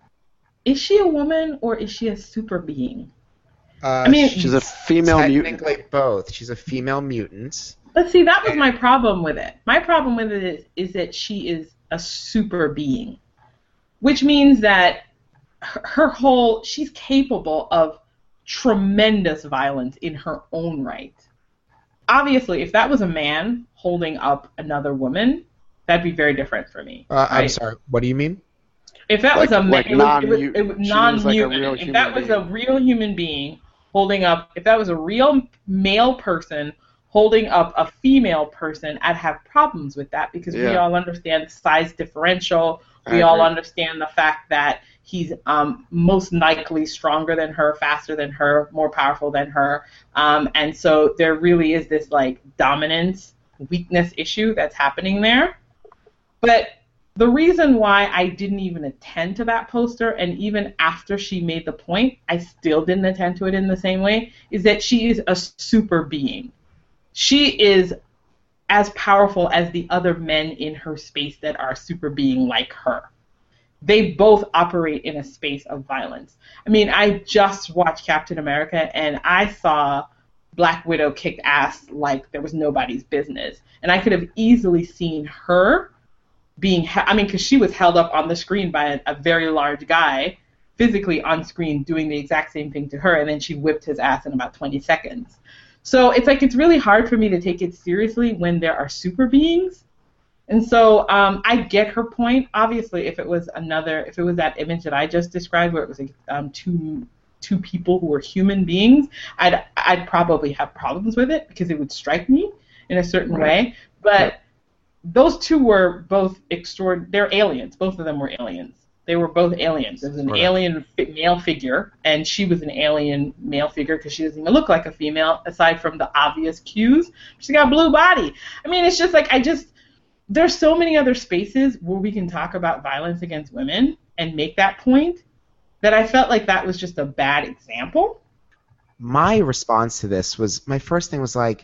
Is she a woman or is she a super being? Uh, I mean, she's a female mutant. Technically both. She's a female mutant. But see, that was my problem with it. My problem with it is, is that she is a super being, which means that her, her whole, she's capable of tremendous violence in her own right. Obviously, if that was a man holding up another woman, that'd be very different for me. Uh, right? I'm sorry. What do you mean? If that Like- was a man, like it was, it was, non-mu- it was she was non-human. like a real if human that was a being. real human being holding up, if that was a real male person holding up a female person, I'd have problems with that because we Yeah. all understand the size differential. I We all agree. understand the fact that he's um, most likely stronger than her, faster than her, more powerful than her. Um, and so there really is this like dominance, weakness issue that's happening there. But the reason why I didn't even attend to that poster, and even after she made the point, I still didn't attend to it in the same way, is that she is a super being. She is as powerful as the other men in her space that are super being like her. They both operate in a space of violence. I mean, I just watched Captain America, and I saw Black Widow kick ass like there was nobody's business. And I could have easily seen her being, he- I mean, because she was held up on the screen by a, a very large guy, physically on screen, doing the exact same thing to her, and then she whipped his ass in about twenty seconds. So it's like it's really hard for me to take it seriously when there are super beings. And so um, I get her point. Obviously, if it was another, if it was that image that I just described, where it was like, um, two two people who were human beings, I'd I'd probably have problems with it because it would strike me in a certain way. But those two were both extraordinary. They're aliens. Both of them were aliens. They were both aliens. There was an Right. alien fi- male figure, and she was an alien male figure because she doesn't even look like a female, aside from the obvious cues. She's got a blue body. I mean, it's just like I just. There's so many other spaces where we can talk about violence against women and make that point that I felt like that was just a bad example. My response to this was, my first thing was like,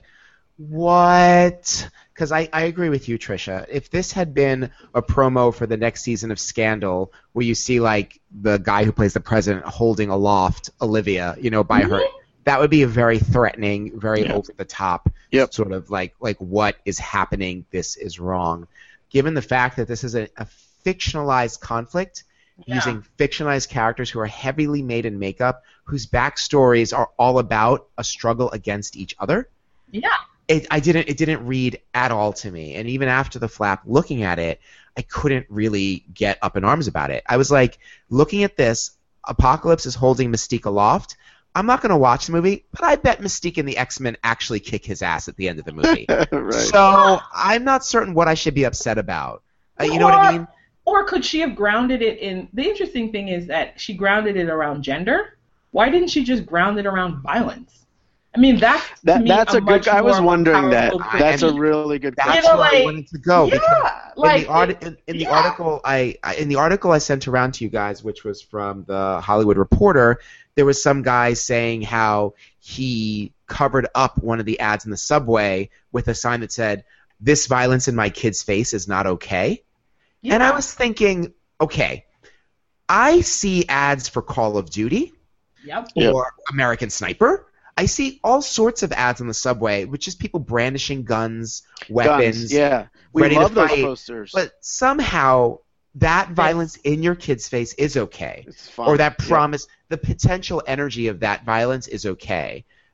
what? Because I, I agree with you, Trisha. If this had been a promo for the next season of Scandal, where you see like the guy who plays the president holding aloft Olivia, you know, by her, that would be a very threatening, very Yeah. over the top Yep. sort of like like what is happening? This is wrong. Given the fact that this is a, a fictionalized conflict, Yeah. using fictionalized characters who are heavily made in makeup, whose backstories are all about a struggle against each other. Yeah. It, I didn't. It didn't read at all to me, and even after the flap, looking at it, I couldn't really get up in arms about it. I was like, looking at this, Apocalypse is holding Mystique aloft. I'm not going to watch the movie, but I bet Mystique and the X-Men actually kick his ass at the end of the movie. Right. So I'm not certain what I should be upset about. Uh, you know what I mean? Or could she have grounded it in... The interesting thing is that she grounded it around gender. Why didn't she just ground it around violence? I mean, that's to That, me that's a much good. I was more wondering that. powerful That's a critique. really good That's You question. know, where I like- wanted to go. because Yeah, like in the, art- in, in the yeah. article I, I in the article I sent around to you guys, which was from the Hollywood Reporter, there was some guy saying how he covered up one of the ads in the subway with a sign that said, "This violence in my kid's face is not okay." Yeah. And I was thinking, okay, I see ads for Call of Duty Yep. Yep. or American Sniper. I see all sorts of ads on the subway with just people brandishing guns, weapons, Guns, yeah. We ready love to those fight, posters. but somehow that violence in your kid's face is okay. it's fun. Or that Yeah. promise, the potential energy of that violence is okay.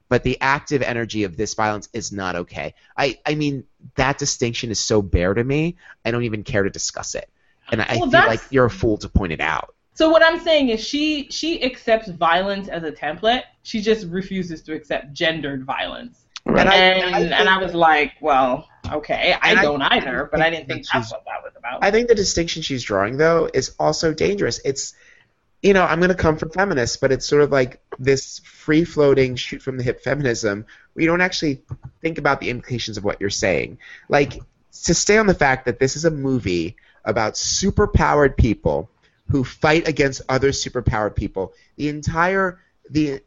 but the active energy of this violence is not okay. I, I mean, that distinction is so bare to me, I don't even care to discuss it. And I Well, feel that's- like you're a fool to point it out. So what I'm saying is she she accepts violence as a template. She just refuses to accept gendered violence. Right. And I- And and I think- and I was like, well, okay, I And I don't either, but I didn't think that that's she's- what that was about. I think the distinction she's drawing, though, is also dangerous. It's, you know, I'm going to come from feminists, but it's sort of like this free-floating, shoot-from-the-hip feminism where you don't actually think about the implications of what you're saying. Like, to stay on the fact that this is a movie about superpowered people who fight against other superpowered people, the entire the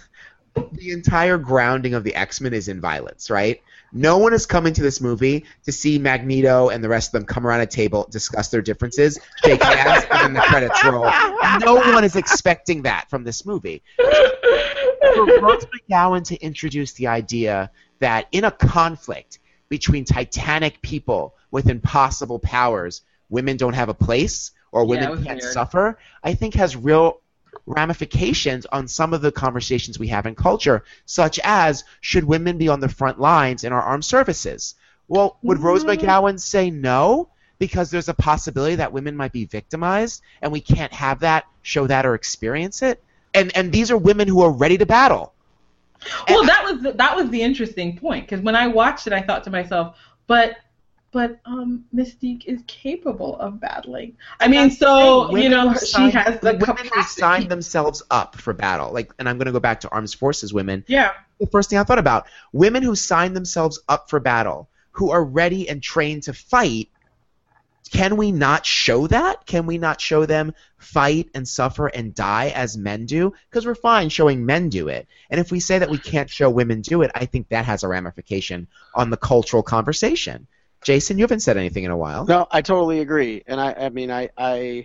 the entire grounding of the X-Men is in violence, right? No one is coming to this movie to see Magneto and the rest of them come around a table, discuss their differences, shake hands, and then the credits roll. No one is expecting that from this movie. For Rose McGowan to introduce the idea that in a conflict between titanic people with impossible powers, women don't have a place or Yeah, it women was can't weird. suffer, I think has real ramifications on some of the conversations we have in culture, such as, should women be on the front lines in our armed services? Well, would Rose Mm. McGowan say no? Because there's a possibility that women might be victimized, and we can't have that, show that, or experience it? And and these are women who are ready to battle. Well, that was the, that was the interesting point, because when I watched it, I thought to myself, but but um, Mystique is capable of battling. I mean, so Women you know, who she sign- has the women who capacity. sign themselves up for battle. Like, and I'm going to go back to armed forces women. Yeah. The first thing I thought about, women who sign themselves up for battle, who are ready and trained to fight. Can we not show that? Can we not show them fight and suffer and die as men do? Because we're fine showing men do it. And if we say that we can't show women do it, I think that has a ramification on the cultural conversation. Jason, you haven't said anything in a while. No, I totally agree, and I, I mean, I, I,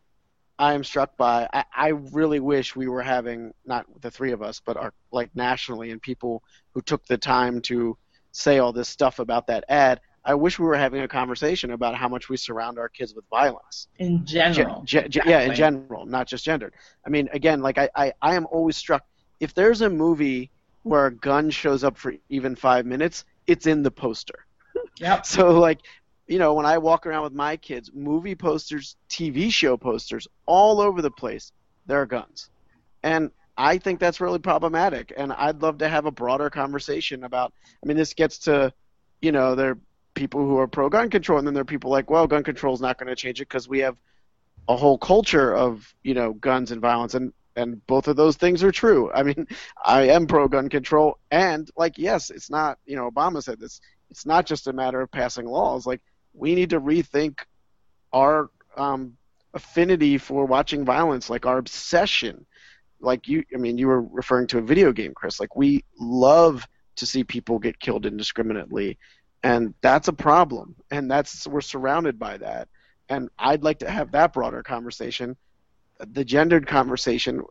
I am struck by. I, I really wish we were having not the three of us, but our like nationally, and people who took the time to say all this stuff about that ad. I wish we were having a conversation about how much we surround our kids with violence. In Ge- general. ge- ge- Yeah, in Exactly. general, not just gendered. I mean, again, like I, I, I am always struck. If there's a movie where a gun shows up for even five minutes, it's in the poster. Yep. So, like, you know, when I walk around with my kids, movie posters, T V show posters, all over the place, there are guns. And I think that's really problematic. And I'd love to have a broader conversation about, I mean, this gets to, you know, there are people who are pro-gun control, and then there are people like, well, gun control is not going to change it because we have a whole culture of, you know, guns and violence. And, and both of those things are true. I mean, I am pro-gun control. And, like, yes, it's not, you know, Obama said this, it's not just a matter of passing laws. Like, we need to rethink our um, affinity for watching violence, like our obsession. Like you, I mean, you were referring to a video game, Chris. Like, we love to see people get killed indiscriminately, and that's a problem. And that's we're surrounded by that. And I'd like to have that broader conversation, the gendered conversation.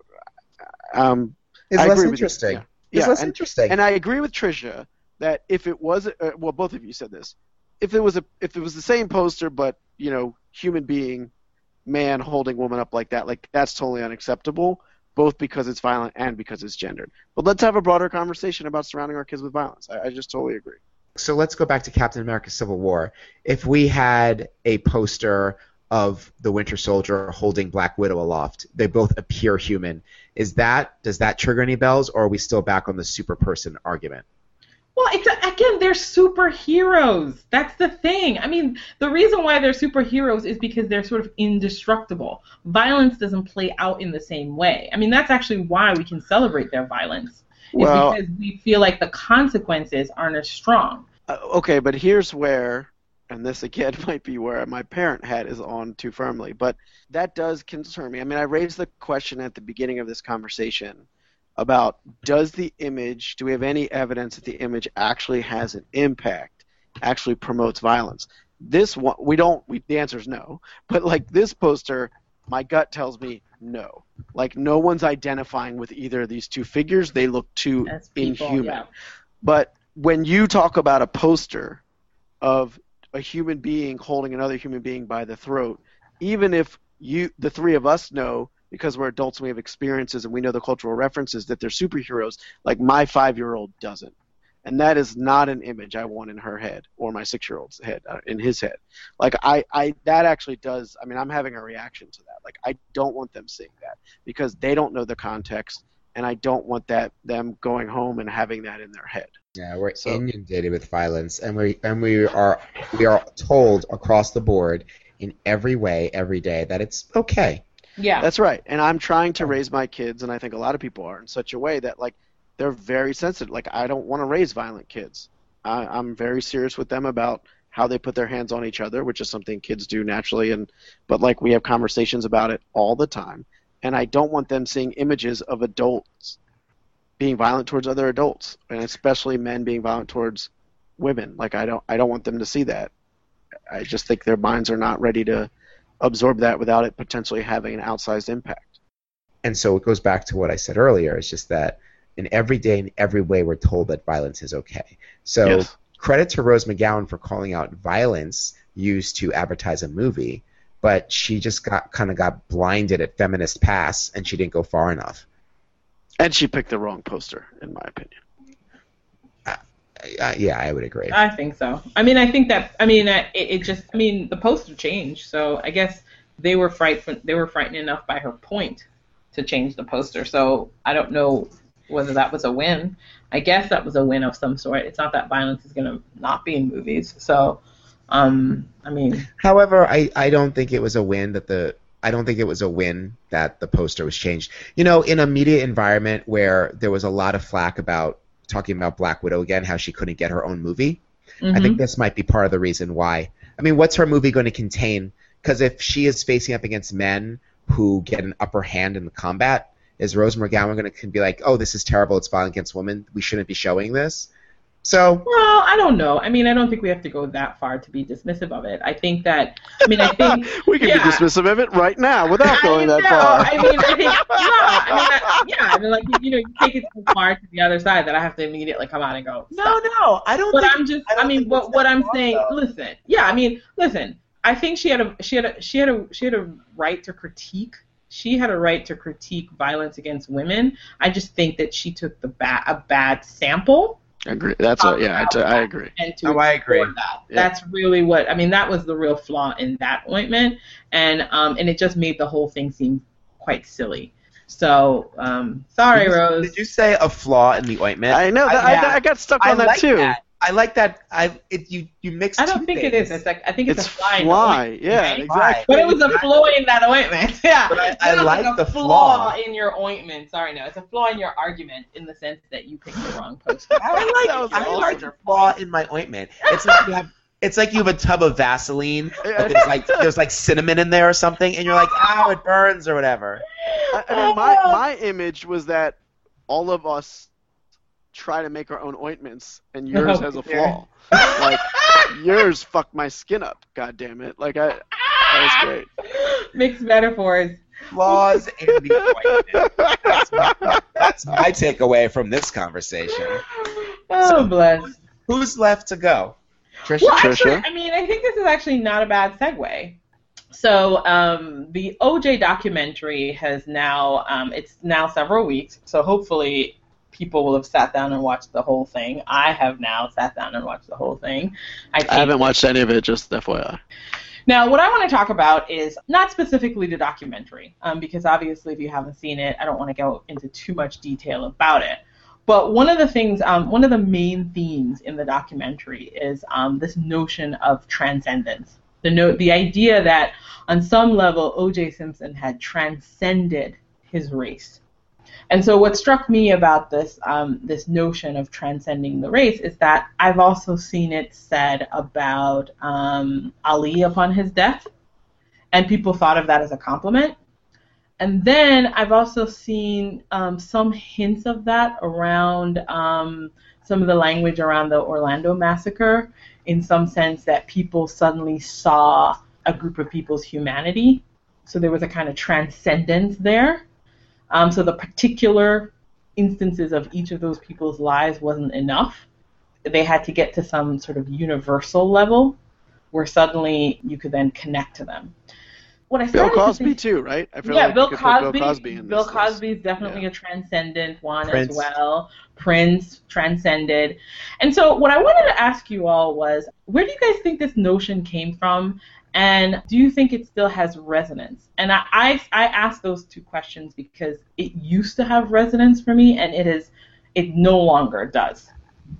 Um, It's I less agree with you. interesting. Yeah. It's Yeah, less and- interesting. And I agree with Tricia that if it was, uh, well, both of you said this. If it was a, if it was the same poster, but you know, human being, man holding woman up like that, like that's totally unacceptable. Both because it's violent and because it's gendered. But let's have a broader conversation about surrounding our kids with violence. I, I just totally agree. So let's go back to Captain America: Civil War. If we had a poster of the Winter Soldier holding Black Widow aloft, they both appear human. Is that does that trigger any bells, or are we still back on the super person argument? Well, it's again, they're superheroes. That's the thing. I mean, the reason why they're superheroes is because they're sort of indestructible. Violence doesn't play out in the same way. I mean, that's actually why we can celebrate their violence. Well- It's because we feel like the consequences aren't as strong. Uh, okay, but here's where, and this again might be where my parent hat is on too firmly, but that does concern me. I mean, I raised the question at the beginning of this conversation about does the image, do we have any evidence that the image actually has an impact, actually promotes violence? This one, we don't, we, the answer is no. But like this poster, my gut tells me no. Like no one's identifying with either of these two figures. They look too As people, inhuman. yeah. But when you talk about a poster of a human being holding another human being by the throat, even if you, the three of us know because we're adults and we have experiences and we know the cultural references that they're superheroes, like my five-year-old doesn't. And that is not an image I want in her head or my six-year-old's head, uh, in his head. Like, I, I, that actually does, I mean, I'm having a reaction to that. Like, I don't want them seeing that because they don't know the context, and I don't want that them going home and having that in their head. Yeah, we're So- inundated with violence, and we and we are we are told across the board in every way, every day, that it's okay. Yeah. That's right. And I'm trying to raise my kids, and I think a lot of people are, in such a way that, like, they're very sensitive. Like, I don't want to raise violent kids. I, I'm very serious with them about how they put their hands on each other, which is something kids do naturally. And but, like, we have conversations about it all the time. And I don't want them seeing images of adults being violent towards other adults, and especially men being violent towards women. Like, I don't I don't want them to see that. I just think their minds are not ready to absorb that without it potentially having an outsized impact. And so it goes back to what I said earlier. It's just that in every day, in every way, we're told that violence is okay. So Yes. credit to Rose McGowan for calling out violence used to advertise a movie, but she just got kind of got blinded at feminist pass, and she didn't go far enough. And she picked the wrong poster, in my opinion. Uh, yeah, I would agree. I think so. I mean, I think that. I mean, uh, it, it just. I mean, the poster changed, so I guess they were frightened. They were frightened enough by her point to change the poster. So I don't know whether that was a win. I guess that was a win of some sort. It's not that violence is going to not be in movies. So, um, I mean. However, I, I don't think it was a win that the I don't think it was a win that the poster was changed. You know, in a media environment where there was a lot of flack about talking about Black Widow again, how she couldn't get her own movie, Mm-hmm. I think this might be part of the reason why. I mean, what's her movie going to contain? Because if she is facing up against men who get an upper hand in the combat, is Rose McGowan going to be like, oh, this is terrible, it's violent against women, we shouldn't be showing this? So, Well, I don't know. I mean, I don't think we have to go that far to be dismissive of it. I think that. I mean, I think. We can yeah. be dismissive of it right now without going I that know. far. I mean, I think, no, I mean, I, yeah, I mean, like, you know, you take it so far to the other side that I have to immediately come out and go, no, stop. no, I don't But think I'm just, I I, don't mean, think what it's what that I'm far, saying, though. listen, yeah, I mean, listen, I think she had a, she had a, she had a, she had a right to critique. She had a right to critique violence against women. I just think that she took the ba- a bad sample. I agree. That's a, yeah, I, t- I agree. And to Oh, I agree. explore that. Yeah. That's really what I mean. That was the real flaw in that ointment, and um, and it just made the whole thing seem quite silly. So, um, sorry, Did you- Rose. Did you say a flaw in the ointment? I know. That, I, yeah. I got stuck I on that like too. that. I like that. I it you you mixed. I don't two think it things. is. It's like I think it's, It's a fly. in the fly. ointment, Yeah, right? exactly. But it was a flaw in that ointment. Yeah. But I- It's I not like a the flaw flaw. in your ointment. Sorry, no, it's a flaw in your argument in the sense that you picked the wrong poster. I like That was I awesome. like the flaw in my ointment. It's like you have it's like you have a tub of Vaseline, but there's like there's like cinnamon in there or something, and you're like, ow, it burns or whatever. I, I mean, my my image was that all of us try to make our own ointments, and yours has a flaw. Like, yours fucked my skin up. God damn it! Like I, that was great. Mixed metaphors. Flaws in the ointment. That's my, that's my takeaway from this conversation. Oh, bless. Who's left to go? Trisha? Well, actually, Trisha? I mean, I think this is actually not a bad segue. So um, the O J documentary has now, um, it's now several weeks, so hopefully people will have sat down and watched the whole thing. I have now sat down and watched the whole thing. I, I haven't watched any of it. Just F Y I. Now, what I want to talk about is not specifically the documentary, um, because obviously if you haven't seen it, I don't want to go into too much detail about it. But one of the things, um, one of the main themes in the documentary is um, this notion of transcendence. The no- the idea that on some level O J Simpson had transcended his race. And so what struck me about this um, this notion of transcending the race is that I've also seen it said about um, Ali upon his death, and people thought of that as a compliment. And then I've also seen um, some hints of that around um, some of the language around the Orlando massacre, in some sense that people suddenly saw a group of people's humanity. So there was a kind of transcendence there. Um, so the particular instances of each of those people's lives wasn't enough. They had to get to some sort of universal level where suddenly you could then connect to them. what I Bill started Cosby to think, too, right? I feel yeah, like Bill you could put Cosby. Bill Cosby in Bill this Cosby list. is definitely Yeah. a transcendent one Prince. as well. Prince transcended. And so what I wanted to ask you all was, where do you guys think this notion came from? And do you think it still has resonance? And I, I, I ask those two questions because it used to have resonance for me, and it is, it no longer does.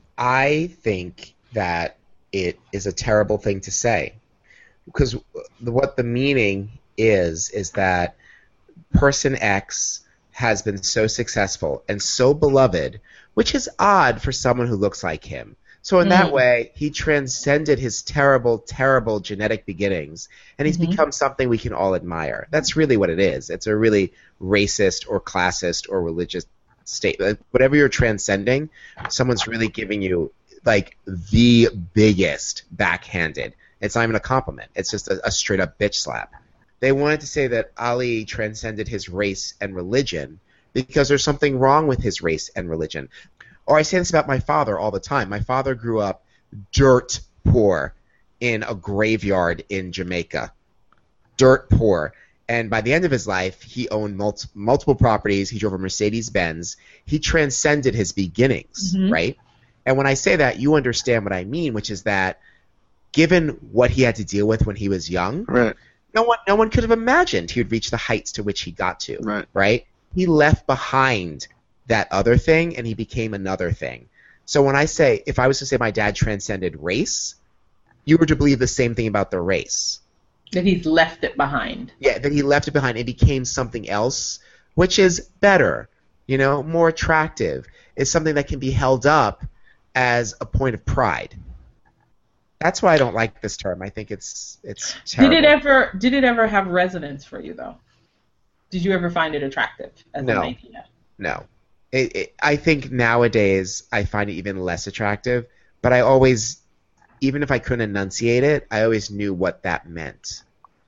I think that it is a terrible thing to say, because the, what the meaning is is that person X has been so successful and so beloved, which is odd for someone who looks like him. So in that Mm. way, he transcended his terrible, terrible genetic beginnings, and he's Mhm. become something we can all admire. That's really what it is. It's a really racist or classist or religious statement. Whatever you're transcending, someone's really giving you like the biggest backhanded. It's not even a compliment. It's just a, a straight up bitch slap. They wanted to say that Ali transcended his race and religion because there's something wrong with his race and religion. Or I say this about my father all the time. My father grew up dirt poor in a graveyard in Jamaica. Dirt poor. And by the end of his life, he owned mul- multiple properties. He drove a Mercedes-Benz. He transcended his beginnings, Mhm. right? And when I say that, you understand what I mean, which is that given what he had to deal with when he was young, Right. no one no one could have imagined he would reach the heights to which he got to, Right. right? He left behind that other thing, and he became another thing. So when I say, if I was to say my dad transcended race, you were to believe the same thing about the race. That he's left it behind. Yeah, that he left it behind and became something else, which is better, you know, more attractive. It's something that can be held up as a point of pride. That's why I don't like this term. I think it's it's terrible. Did it ever did it ever have resonance for you though? Did you ever find it attractive as No. an idea? No. It, it, I think nowadays I find it even less attractive, but I always, even if I couldn't enunciate it, I always knew what that meant.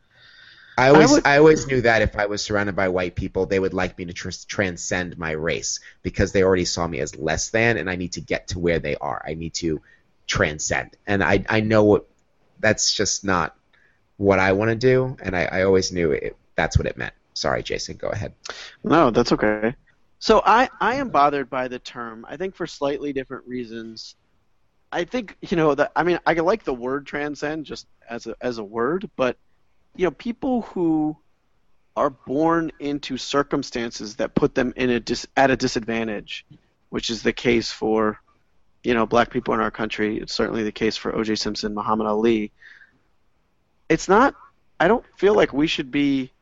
I always, I, would- I always knew that if I was surrounded by white people, they would like me to tr- transcend my race because they already saw me as less than, and I need to get to where they are. I need to transcend, and I, I know what that's just not what I want to do, and I, I always knew it, that's what it meant. Sorry, Jason, go ahead. No, that's okay. So I, I am bothered by the term, I think for slightly different reasons. I think, you know, that I mean, I like the word transcend just as a, as a word, but, you know, people who are born into circumstances that put them in a dis, at a disadvantage, which is the case for, you know, black people in our country. It's certainly the case for O J Simpson, Muhammad Ali. It's not, I don't feel like we should be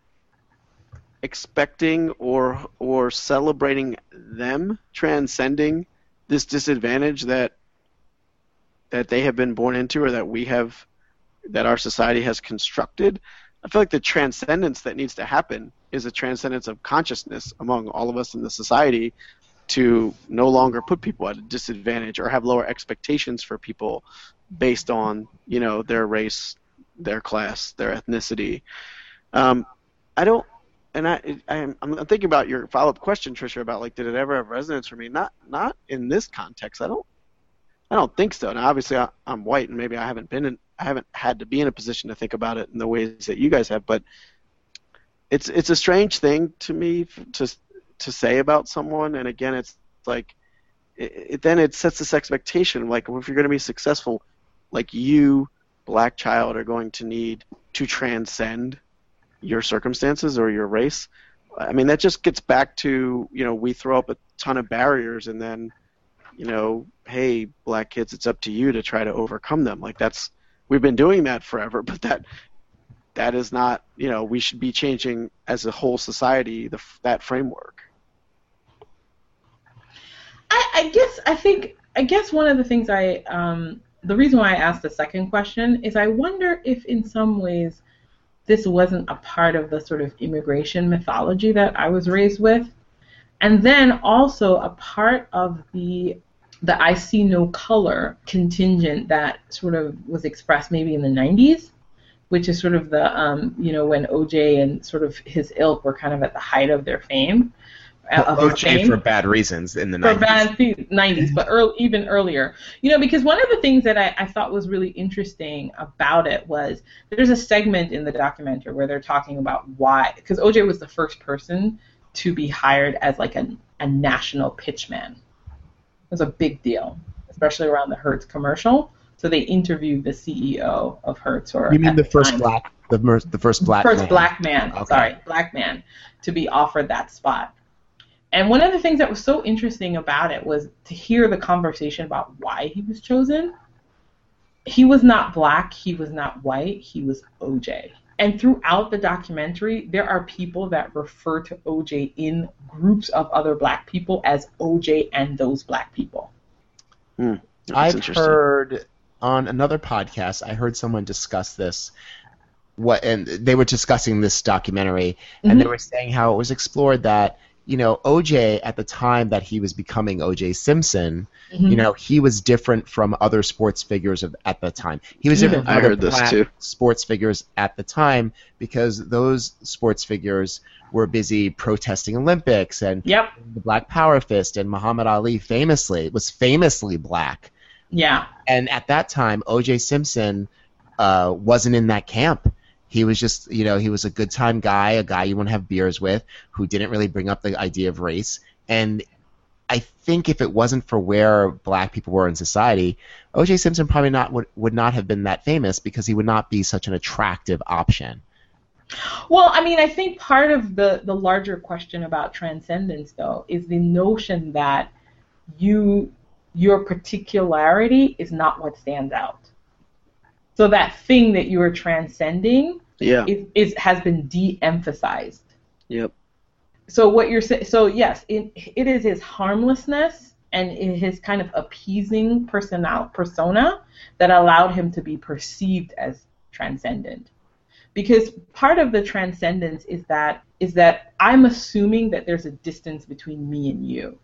expecting or or celebrating them transcending this disadvantage that that they have been born into or that we have that our society has constructed. I feel like the transcendence that needs to happen is a transcendence of consciousness among all of us in the society to no longer put people at a disadvantage or have lower expectations for people based on, you know, their race, their class, their ethnicity. Um, I don't And I, I'm, I'm thinking about your follow-up question, Trisha, about like, did it ever have resonance for me? Not, not in this context. I don't, I don't think so. Now, obviously, I, I'm white, and maybe I haven't been in, I haven't had to be in a position to think about it in the ways that you guys have. But it's, it's a strange thing to me to, to say about someone. And again, it's like, it, it, then it sets this expectation, like, well, if you're going to be successful, like you, black child, are going to need to transcend your circumstances or your race. I mean, that just gets back to, you know, we throw up a ton of barriers and then, you know, hey, black kids, it's up to you to try to overcome them. Like that's, we've been doing that forever, but that, that is not, you know, we should be changing as a whole society the, that framework. I, I guess, I think, I guess one of the things I, um, the reason why I asked the second question is I wonder if in some ways this wasn't a part of the sort of immigration mythology that I was raised with. And then also a part of the the I see no color contingent that sort of was expressed maybe in the nineties, which is sort of the, um, you know, when O J and sort of his ilk were kind of at the height of their fame. of his O J fame. for bad reasons in the For nineties. bad nineties, but early, even earlier. You know, because one of the things that I, I thought was really interesting about it was there's a segment in the documentary where they're talking about why, because O J was the first person to be hired as like a, a national pitchman. It was a big deal, especially around the Hertz commercial. So they interviewed the C E O of Hertz, or You mean at the first time, black, the, mer- the first black first man. black man, Okay. sorry, black man, to be offered that spot. And one of the things that was so interesting about it was to hear the conversation about why he was chosen. He was not black, he was not white, he was O J. And throughout the documentary, there are people that refer to O J in groups of other black people as O J and those black people. Hmm. That's I've interesting. heard on another podcast, I heard someone discuss this. What and they were discussing this documentary, and Mhm. they were saying how it was explored that, you know, O J at the time that he was becoming O J Simpson, Mhm. you know, he was different from other sports figures of at the time. He was different I from other heard this black too. sports figures at the time because those sports figures were busy protesting Olympics and Yep. the Black Power Fist, and Muhammad Ali famously was famously black. Yeah. And at that time, O J Simpson uh, wasn't in that camp. He was just, you know, he was a good time guy, a guy you want to have beers with, who didn't really bring up the idea of race. And I think if it wasn't for where black people were in society, O J Simpson probably not would, would not have been that famous because he would not be such an attractive option. Well, I mean, I think part of the, the larger question about transcendence, though, is the notion that you your particularity is not what stands out. So that thing that you are transcending Yeah. is, is has been de-emphasized. Yep. So what you're saying, so yes, it, it is his harmlessness and his kind of appeasing personal persona that allowed him to be perceived as transcendent. Because part of the transcendence is that is that I'm assuming that there's a distance between me and you.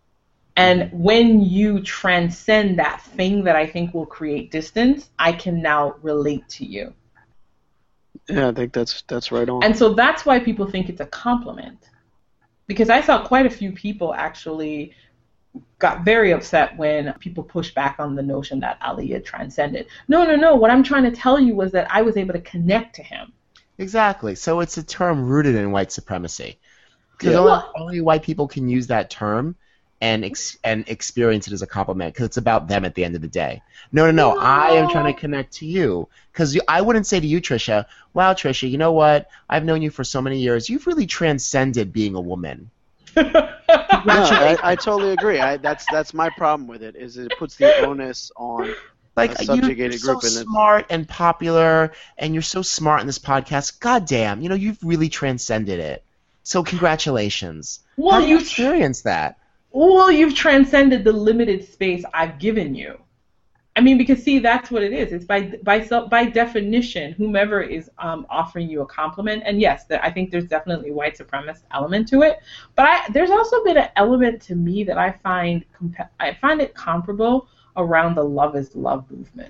And when you transcend that thing that I think will create distance, I can now relate to you. Yeah, I think that's that's right on. And so that's why people think it's a compliment. Because I saw quite a few people actually got very upset when people pushed back on the notion that Ali had transcended. No, no, no. What I'm trying to tell you was that I was able to connect to him. Exactly. So it's a term rooted in white supremacy. Because Yeah. only, Well- only white people can use that term and ex- and experience it as a compliment because it's about them at the end of the day. No, no, no. No. I am trying to connect to you because I wouldn't say to you, Trisha, wow, Trisha, you know what? I've known you for so many years. You've really transcended being a woman. No, I, I totally agree. I, that's that's my problem with it. Is it puts the onus on Like a you're subjugated so group, and it's- smart and popular, and you're so smart in this podcast. God damn, you know you've really transcended it. So congratulations. Well, How do you you- experience that? Well, you've transcended the limited space I've given you. I mean, because see, that's what it is. It's by by self, by definition, whomever is um, offering you a compliment. And yes, the, I think there's definitely a white supremacist element to it. But I, there's also been an element to me that I find compa- I find it comparable around the Love Is Love movement.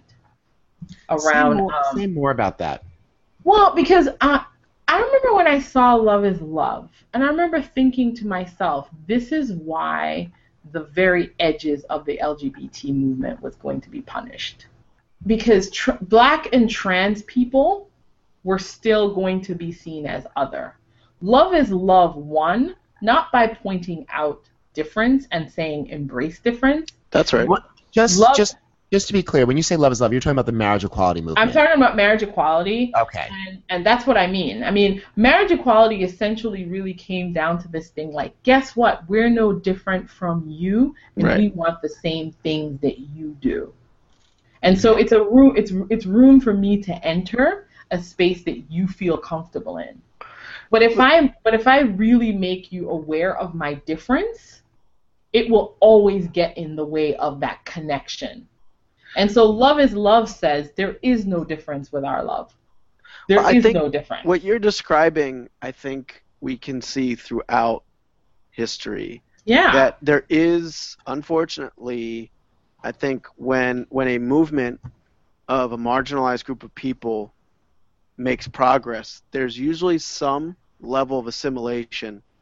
Around say more, um, say more about that. well, because I, I remember when I saw Love Is Love, and I remember thinking to myself, this is why the very edges of the L G B T movement was going to be punished. Because tr- black and trans people were still going to be seen as other. Love Is Love won, not by pointing out difference and saying embrace difference. that's right. What- Just, Love- just, just to be clear, when you say love is love, you're talking about the marriage equality movement. I'm talking about marriage equality. Okay. And, and that's what I mean. I mean, marriage equality essentially really came down to this thing like, guess what? We're no different from you, and Right. we want the same things that you do. And so it's a room. It's it's room for me to enter a space that you feel comfortable in. But if I but if I really make you aware of my difference, it will always get in the way of that connection. And so Love Is Love says there is no difference with our love. There Well, I is think no difference. What you're describing, I think we can see throughout history yeah. that there is, unfortunately, I think when when a movement of a marginalized group of people makes progress, there's usually some level of assimilation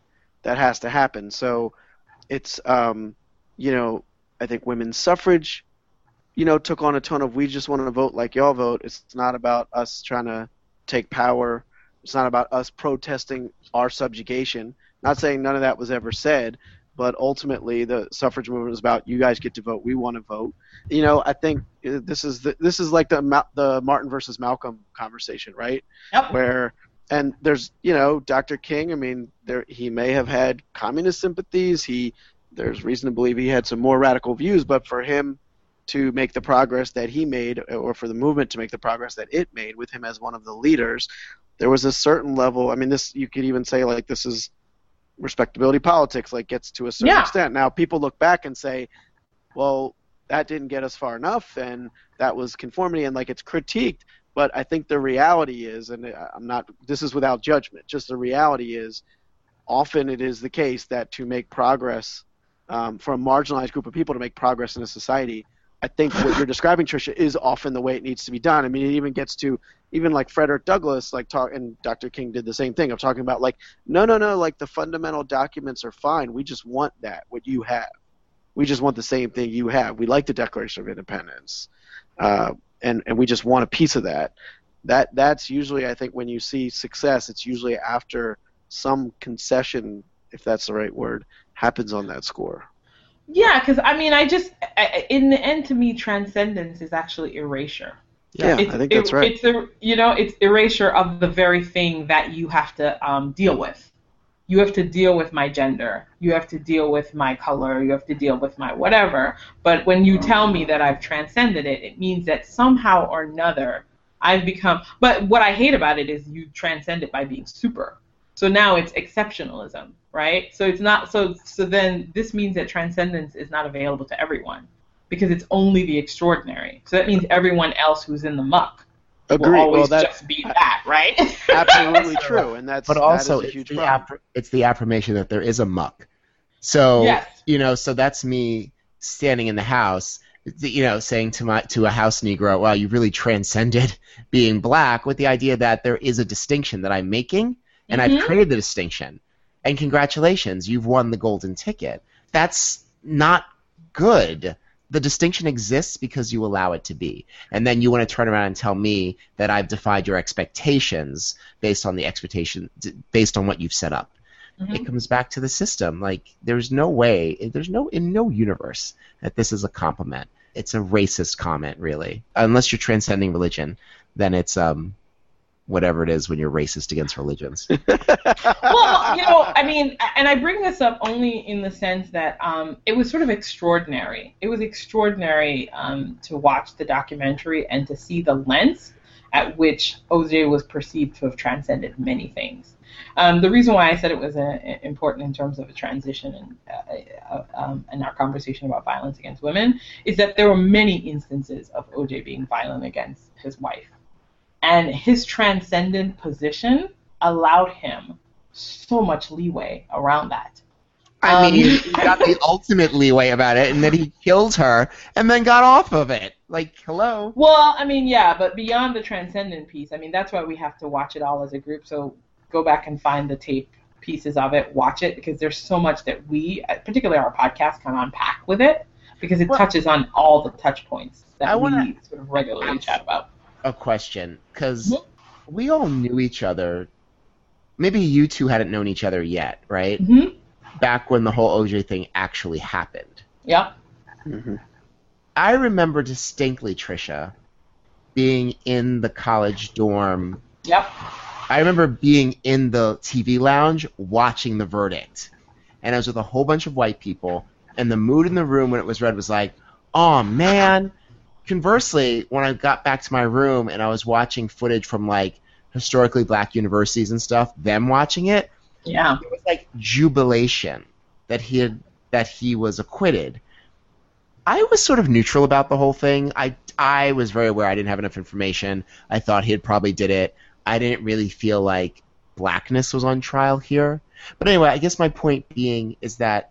that has to happen. So it's, um, you know, I think women's suffrage, you know, took on a tone of we just want to vote like y'all vote. It's not about us trying to take power. It's not about us protesting our subjugation. Not saying none of that was ever said, but ultimately the suffrage movement was about you guys get to vote. We want to vote. You know, I think this is the, this is like the the Martin versus Malcolm conversation, right? Yep. Where and there's, you know, Doctor King, I mean, there he may have had communist sympathies. He there's reason to believe he had some more radical views, but for him to make the progress that he made, or for the movement to make the progress that it made with him as one of the leaders, there was a certain level. I mean, this you could even say like this is respectability politics, like gets to a certain Yeah. extent. Now people look back and say, well, that didn't get us far enough, and that was conformity, and like it's critiqued. But I think the reality is, and I'm not, this is without judgment, just the reality is, often it is the case that to make progress um, for a marginalized group of people to make progress in a society, I think what you're describing, Tricia, is often the way it needs to be done. I mean, it even gets to, even like Frederick Douglass, like talk, and Doctor King did the same thing of talking about like, no, no, no, like the fundamental documents are fine. We just want that, what you have. We just want the same thing you have. We like the Declaration of Independence. Uh, and, and we just want a piece of that. That that's usually, I think, when you see success, it's usually after some concession, if that's the right word, happens on that score. Yeah, because I mean, I just, I, in the end, to me, transcendence is actually erasure. Yeah, it's, I think that's it, right. It's a, you know, it's erasure of the very thing that you have to um, deal with. You have to deal with my gender. You have to deal with my color. You have to deal with my whatever. But when you tell me that I've transcended it, it means that somehow or another I've become. But what I hate about it is you transcend it by being super. So now it's exceptionalism, right? So it's not. So so then this means that transcendence is not available to everyone because it's only the extraordinary. So that means everyone else who's in the muck Agree. will always well, just be that, right? Absolutely true, and that's But also, that is a it's, huge the problem. aff- it's the affirmation that there is a muck. So, Yes. you know, so that's me standing in the house, you know, saying to my to a house Negro, "Wow, you really transcended being black," with the idea that there is a distinction that I'm making, and Mhm. I've created the distinction. And congratulations, you've won the golden ticket. That's not good. The distinction exists because you allow it to be. And then you want to turn around and tell me that I've defied your expectations based on the expectation, based on what you've set up. Mhm. It comes back to the system. Like, there's no way, there's no, in no universe that this is a compliment. It's a racist comment, really. Unless you're transcending religion, then it's um, whatever it is when you're racist against religions. Well, you know, I mean, and I bring this up only in the sense that um, it was sort of extraordinary. It was extraordinary um, to watch the documentary and to see the lengths at which O J was perceived to have transcended many things. Um, the reason why I said it was uh, important in terms of a transition in, uh, uh, um, in our conversation about violence against women is that there were many instances of O J being violent against his wife. And his transcendent position allowed him so much leeway around that. I Um, mean, he got the ultimate leeway about it, and then he killed her and then got off of it. Like, hello? Well, I mean, yeah, but beyond the transcendent piece, I mean, that's why we have to watch it all as a group. So go back and find the tape pieces of it, watch it, because there's so much that we, particularly our podcast, can unpack with it, because it Well, touches on all the touch points that I wanna- we sort of regularly chat about. A question, because Mhm. we all knew each other. Maybe you two hadn't known each other yet, right? Mm-hmm. Back when the whole O J thing actually happened. Yep. Mhm. I remember distinctly, Trisha, being in the college dorm. Yep. I remember being in the T V lounge watching the verdict. And I was with a whole bunch of white people, and the mood in the room when it was read was like, oh, man. Conversely, when I got back to my room and I was watching footage from, like, historically black universities and stuff, them watching it, Yeah. it was like jubilation that he had that he was acquitted. I was sort of neutral about the whole thing. I I was very aware I didn't have enough information. I thought he had probably did it. I didn't really feel like blackness was on trial here. But anyway, I guess my point being is that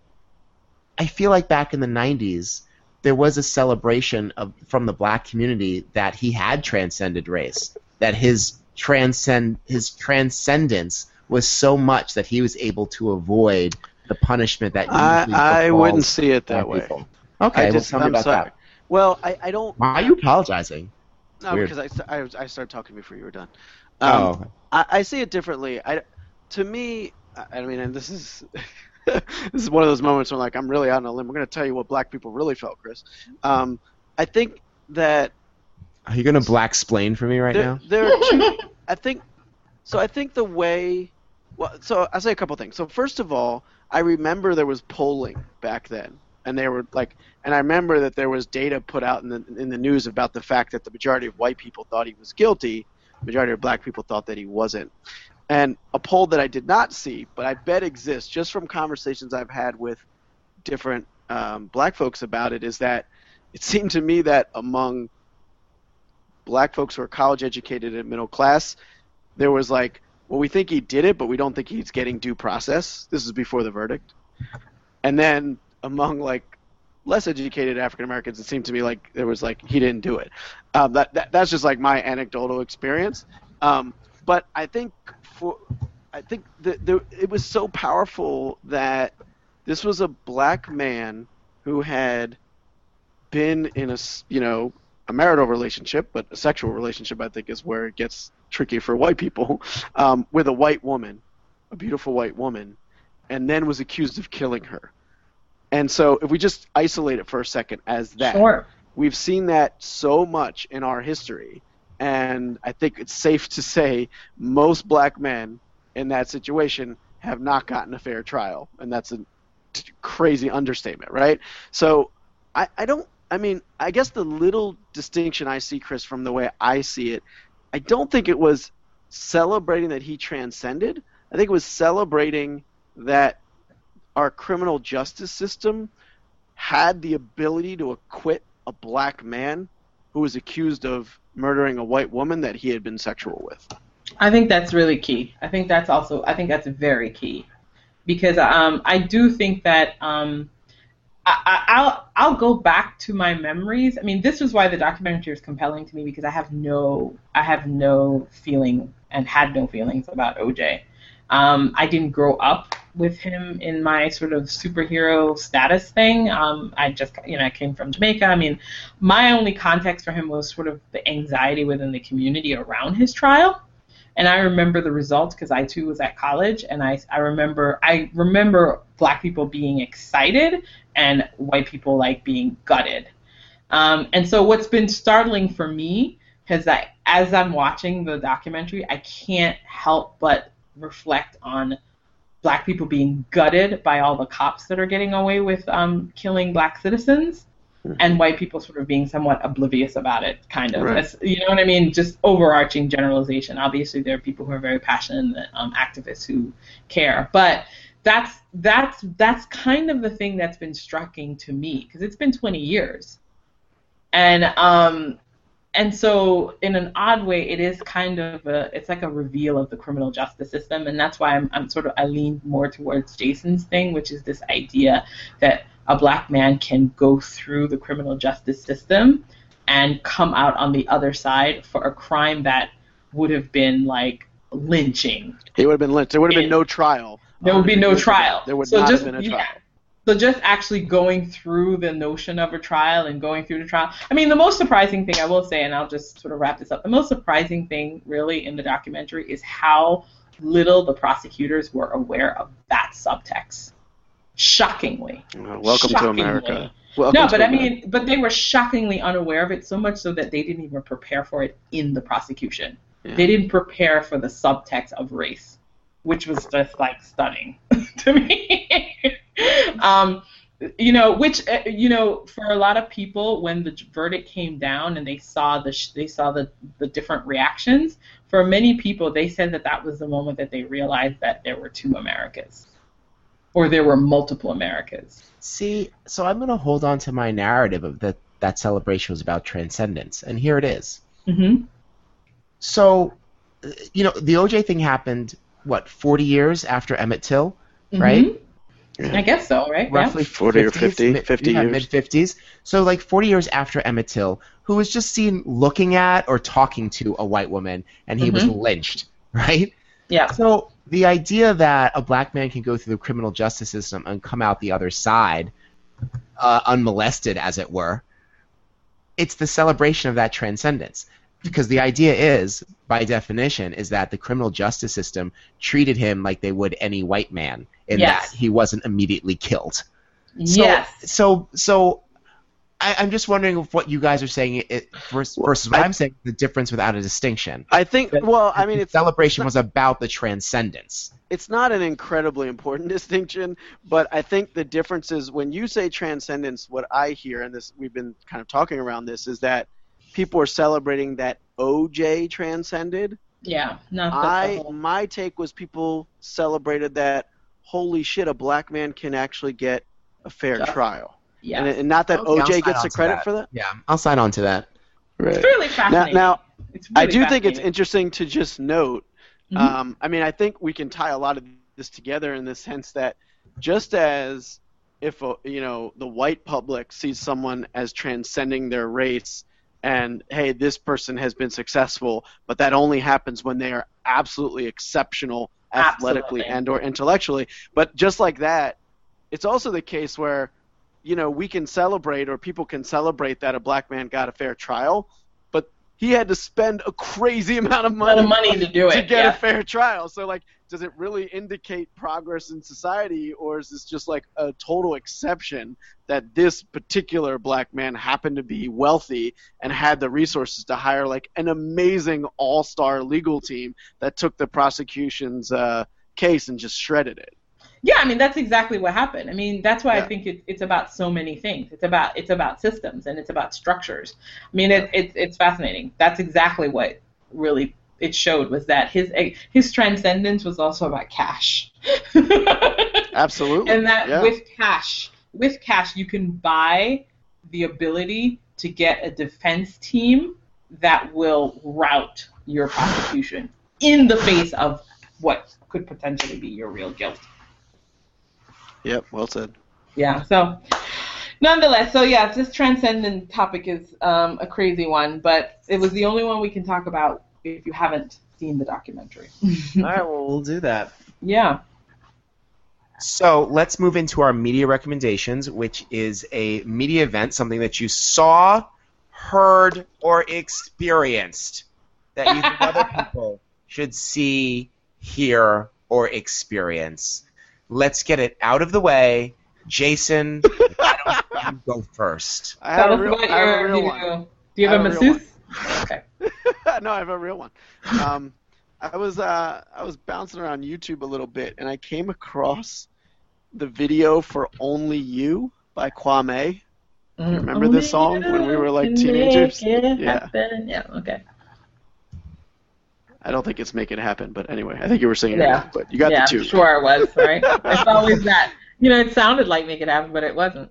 I feel like back in the nineties there was a celebration of from the black community that he had transcended race, that his transcend his transcendence was so much that he was able to avoid the punishment that usually I, I befalls wouldn't see it that black way. people. Okay, I well, just, tell me I'm about sorry. that. Well, I, I don't. Why are you apologizing? No, Weird. because I, st- I, was- I started talking before you were done. Um, Oh. I, I see it differently. I, to me, I I mean, and this is this is one of those moments where like I'm really out on a limb. I'm going to tell you what black people really felt, Chris. Um, I think that Are you gonna black explain for me right there, now? there are two. I think so. I think the way. Well, so I'll say a couple things. So first of all, I remember there was polling back then, and they were like, and I remember that there was data put out in the in the news about the fact that the majority of white people thought he was guilty, the majority of black people thought that he wasn't. And a poll that I did not see, but I bet exists just from conversations I've had with different um, black folks about it, is that it seemed to me that among black folks who are college educated and middle class, there was like, well, we think he did it, but we don't think he's getting due process. This is before the verdict. And then among like less educated African Americans, it seemed to me like there was like he didn't do it. Um, that, that that's just like my anecdotal experience. Um, but I think for I think that the, it was so powerful that this was a black man who had been in a s- you know a marital relationship, but a sexual relationship, I think, is where it gets tricky for white people, um, with a white woman, a beautiful white woman, and then was accused of killing her. And so if we just isolate it for a second as that, Sure. we've seen that so much in our history, and I think it's safe to say most black men in that situation have not gotten a fair trial, and that's a t- crazy understatement, right? So I, I don't I mean, I guess the little distinction I see, Chris, from the way I see it, I don't think it was celebrating that he transcended. I think it was celebrating that our criminal justice system had the ability to acquit a black man who was accused of murdering a white woman that he had been sexual with. I think that's really key. I think that's also, I think that's very key. Because um, I do think that um, I, I, I'll I'll go back to my memories. I mean, this was why the documentary was compelling to me, because I have no I have no feeling and had no feelings about O J. Um, I didn't grow up with him in my sort of superhero status thing. Um, I just you know I came from Jamaica. I mean, my only context for him was sort of the anxiety within the community around his trial. And I remember the results because I too was at college, and I, I remember I remember black people being excited and white people like being gutted. Um, and so what's been startling for me is that as I'm watching the documentary, I can't help but reflect on black people being gutted by all the cops that are getting away with um, killing black citizens. And white people sort of being somewhat oblivious about it, kind of. Right. As, you know what I mean? Just overarching generalization. Obviously, there are people who are very passionate and um, activists who care. But that's that's that's kind of the thing that's been striking to me, because it's been twenty years. And um, and so in an odd way, it is kind of a, it's like a reveal of the criminal justice system. And that's why I'm, I'm sort of, I lean more towards Jason's thing, which is this idea that a black man can go through the criminal justice system and come out on the other side for a crime that would have been like lynching. He would have been lynched. There would have been And no trial. There would be no trial. There would So not just, have been a yeah. trial. So just actually going through the notion of a trial and going through the trial. I mean, the most surprising thing I will say, and I'll just sort of wrap this up, the most surprising thing really in the documentary is how little the prosecutors were aware of that subtext. Shockingly. Uh, welcome Shockingly. to America. Welcome No, to but I America. mean, but they were shockingly unaware of it, so much so that they didn't even prepare for it in the prosecution. Yeah. They didn't prepare for the subtext of race, which was just like stunning to me. um, you know, which uh, you know, for a lot of people, when the verdict came down and they saw the sh- they saw the the different reactions, for many people, they said that that was the moment that they realized that there were two Americas, or there were multiple Americas. See, so I'm going to hold on to my narrative of that that celebration was about transcendence, and here it is. Mm-hmm. So, uh, you know, the O J thing happened, what, forty years after Emmett Till, right? Mm-hmm. I guess so, right? Roughly forty or fifties, fifty, mid- fifty yeah, years. mid-fifties. So, like, forty years after Emmett Till, who was just seen looking at or talking to a white woman, and he was Mhm. lynched, right? Yeah. So the idea that a black man can go through the criminal justice system and come out the other side uh, unmolested, as it were, it's the celebration of that transcendence. Because the idea is, by definition, is that the criminal justice system treated him like they would any white man, in Yes. that he wasn't immediately killed. So, Yes. So, so I, I'm just wondering if what you guys are saying it, versus, versus what I- I'm saying, the difference without a distinction. I think. Well, I mean, The it's celebration was about the transcendence. it's not an incredibly important distinction, but I think the difference is when you say transcendence, what I hear, and this we've been kind of talking around this, is that people are celebrating that O J transcended. Yeah. Not the I whole- my take was people celebrated that holy shit, a black man can actually get a fair Justice. trial, Yeah. and, and not that Okay, I'll O J sign gets on the to credit that. for that. Yeah, I'll sign on to that. It's really Now, fascinating. now It's I really do think it's fascinating. interesting to just note. Mhm. Um, I mean, I think we can tie a lot of this together in the sense that just as if a, you know the white public sees someone as transcending their race, and hey, this person has been successful, but that only happens when they are absolutely exceptional athletically Absolutely. and or intellectually. But just like that, it's also the case where you know we can celebrate, or people can celebrate, that a black man got a fair trial, but he had to spend a crazy amount of A lot money of money to do it. to get yeah. a fair trial. So, like, does it really indicate progress in society, or is this just like a total exception that this particular black man happened to be wealthy and had the resources to hire like an amazing all-star legal team that took the prosecution's uh, case and just shredded it? Yeah, I mean that's exactly what happened. I mean that's why Yeah. I think it, it's about so many things. It's about it's about systems and it's about structures. I mean it, it it's fascinating. That's exactly what really it showed, was that his his transcendence was also about cash. Absolutely. And that Yeah. with cash, with cash you can buy the ability to get a defense team that will rout your prosecution in the face of what could potentially be your real guilt. Yep, well said. Yeah, so nonetheless, so yeah, this transcendent topic is um, a crazy one, but it was the only one we can talk about if you haven't seen the documentary. All right, well, we'll do that. Yeah. So let's move into our media recommendations, which is a media event, something that you saw, heard, or experienced that you think other people should see, hear, or experience. Let's get it out of the way. Jason, why don't you go first? I have Tell a us real, about I have a your. real Do one. you, do you have I a have a real masseuse? Okay. No, I have a real one. Um, I was uh, I was bouncing around YouTube a little bit, and I came across the video for "Only You" by Kwame. Do you remember this song when we were, like, teenagers? Yeah. Yeah. Yeah. Okay. I don't think it's "Make It Happen," but anyway, I think you were singing Yeah. it, but you got yeah, the two. I'm sure it was, right? It's always that. You know, it sounded like Make It Happen, but it wasn't.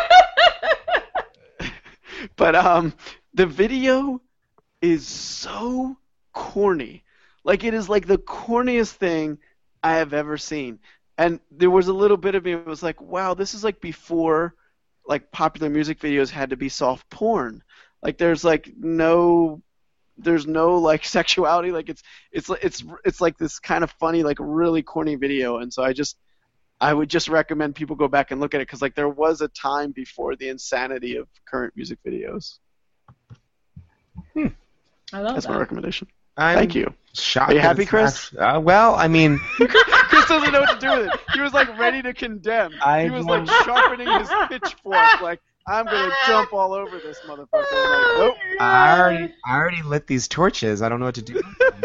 But um, the video is so corny. Like, it is like the corniest thing I have ever seen. And there was a little bit of me that was like, wow, this is like before like popular music videos had to be soft porn. Like, there's like no there's no like sexuality. Like, it's it's it's it's like this kind of funny, like really corny video. And so I just I would just recommend people go back and look at it, because like there was a time before the insanity of current music videos. I love That's that. my recommendation. I'm Thank you. shocked. Are you that happy, it's Chris? not- uh, well, I mean, Chris doesn't know what to do with it. He was like ready to condemn. I he was like don't- sharpening his pitchfork, like, I'm gonna jump all over this motherfucker. Like, nope. I already, I already lit these torches. I don't know what to do.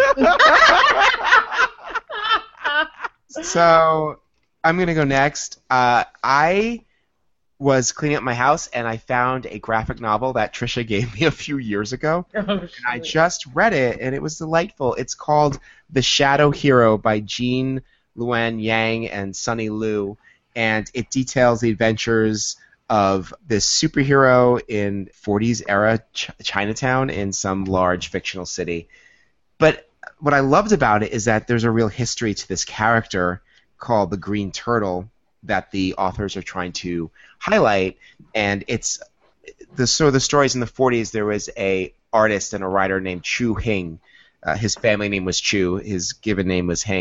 So I'm gonna go next. Uh, I was cleaning up my house and I found a graphic novel that Trisha gave me a few years ago. Oh, And I shit. just read it and it was delightful. It's called The Shadow Hero by Jean Luan Yang and Sunny Liu, and it details the adventures of this superhero in forties era Ch- Chinatown in some large fictional city. But what I loved about it is that there's a real history to this character called the Green Turtle that the authors are trying to highlight, and it's the so the stories in the forties. There was a artist and a writer named Chu Hing. Uh, his family name was Chu. His given name was Hing,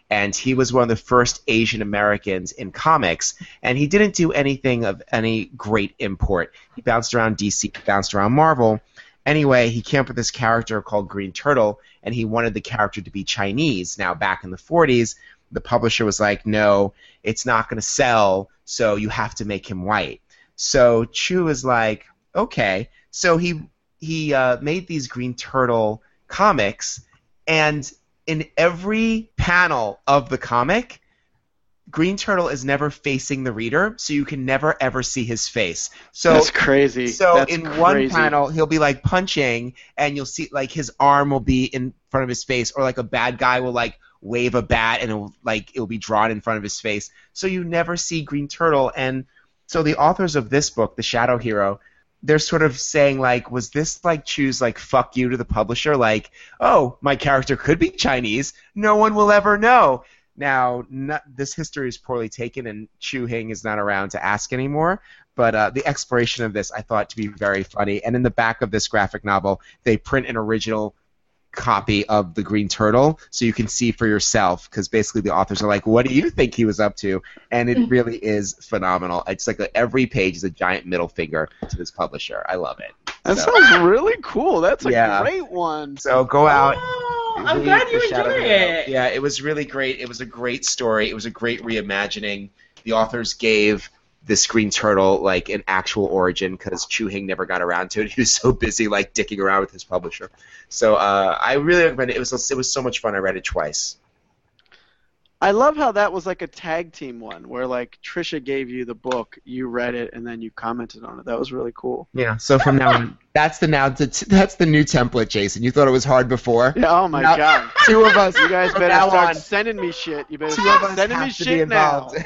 and he was one of the first Asian Americans in comics, and he didn't do anything of any great import. He bounced around D C, bounced around Marvel. Anyway, he came up with this character called Green Turtle, and he wanted the character to be Chinese. Now, back in the forties, the publisher was like, no, it's not going to sell, so you have to make him white. So Chu was like, okay. So he he uh, made these Green Turtle comics, and in every panel of the comic, Green Turtle is never facing the reader, so you can never ever see his face. So That's crazy. So That's in crazy. one panel, he'll be like punching, and you'll see like his arm will be in front of his face, or like a bad guy will like wave a bat, and it'll like it'll be drawn in front of his face. So you never see Green Turtle, and so the authors of this book, The Shadow Hero, they're sort of saying like, was this like Chu's like fuck you to the publisher? Like, oh, my character could be Chinese. No one will ever know. Now, not, this history is poorly taken, and Chu Hing is not around to ask anymore. But uh, the exploration of this I thought to be very funny. And in the back of this graphic novel, they print an original copy of the Green Turtle so you can see for yourself, because basically the authors are like, what do you think he was up to? And it really is phenomenal. It's like a, every page is a giant middle finger to this publisher. I love it. That So- sounds really cool. That's a Yeah. great one. So go out. Oh, I'm read glad you The Shadow enjoyed Hero. it. Yeah, it was really great. It was a great story. It was a great reimagining. The authors gave this Green Turtle like an actual origin, because Chu Hing never got around to it. He was so busy like dicking around with his publisher. So uh, I really recommend it. It was it was so much fun. I read it twice. I love how that was like a tag team one, where like Trisha gave you the book, you read it, and then you commented on it. That was really cool. Yeah. So from now on, that's the now that's the new template, Jason. You thought it was hard before. Yeah, oh my Now- god. Two of us. You guys from better now start on, sending me shit. You better two of start us sending me have to be shit now. involved.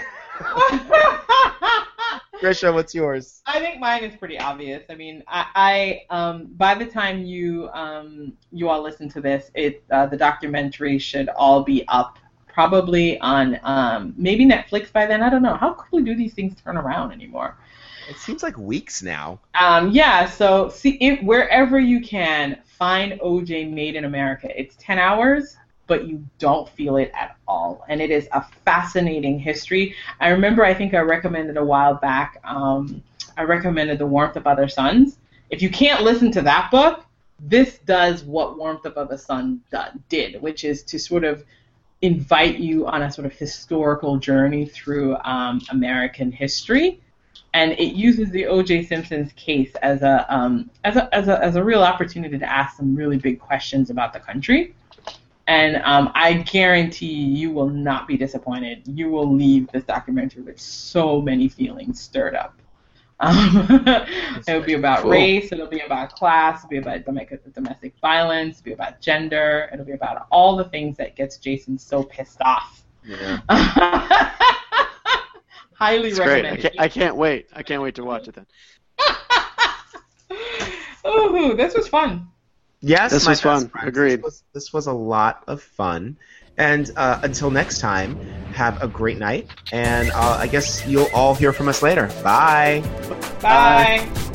Trisha, what's yours? I think mine is pretty obvious. I mean, I, I um, by the time you um, you all listen to this, it uh, the documentary should all be up, probably on um, maybe Netflix by then. I don't know. How quickly do these things turn around anymore? It seems like weeks now. Um, yeah. So see, it, wherever you can find O J Made in America. It's ten hours, but you don't feel it at all. And it is a fascinating history. I remember, I think I recommended a while back, um, I recommended The Warmth of Other Suns. If you can't listen to that book, this does what Warmth of Other Sun did, which is to sort of invite you on a sort of historical journey through um, American history. And it uses the O J Simpson's case as a, um, as a as a as a real opportunity to ask some really big questions about the country. And um, I guarantee you will not be disappointed. You will leave this documentary with so many feelings stirred up. Um, it'll be about Cool. race. It'll be about class. It'll be about domestic domestic violence. It'll be about gender. It'll be about all the things that gets Jason so pissed off. Yeah. Highly It's great. I recommend. can't, I can't wait. I can't wait to watch it then. Ooh, this was fun. Yes, This my was fun. best friends. Agreed. This was, this was a lot of fun. And uh, until next time, have a great night. And uh, I guess you'll all hear from us later. Bye. Bye.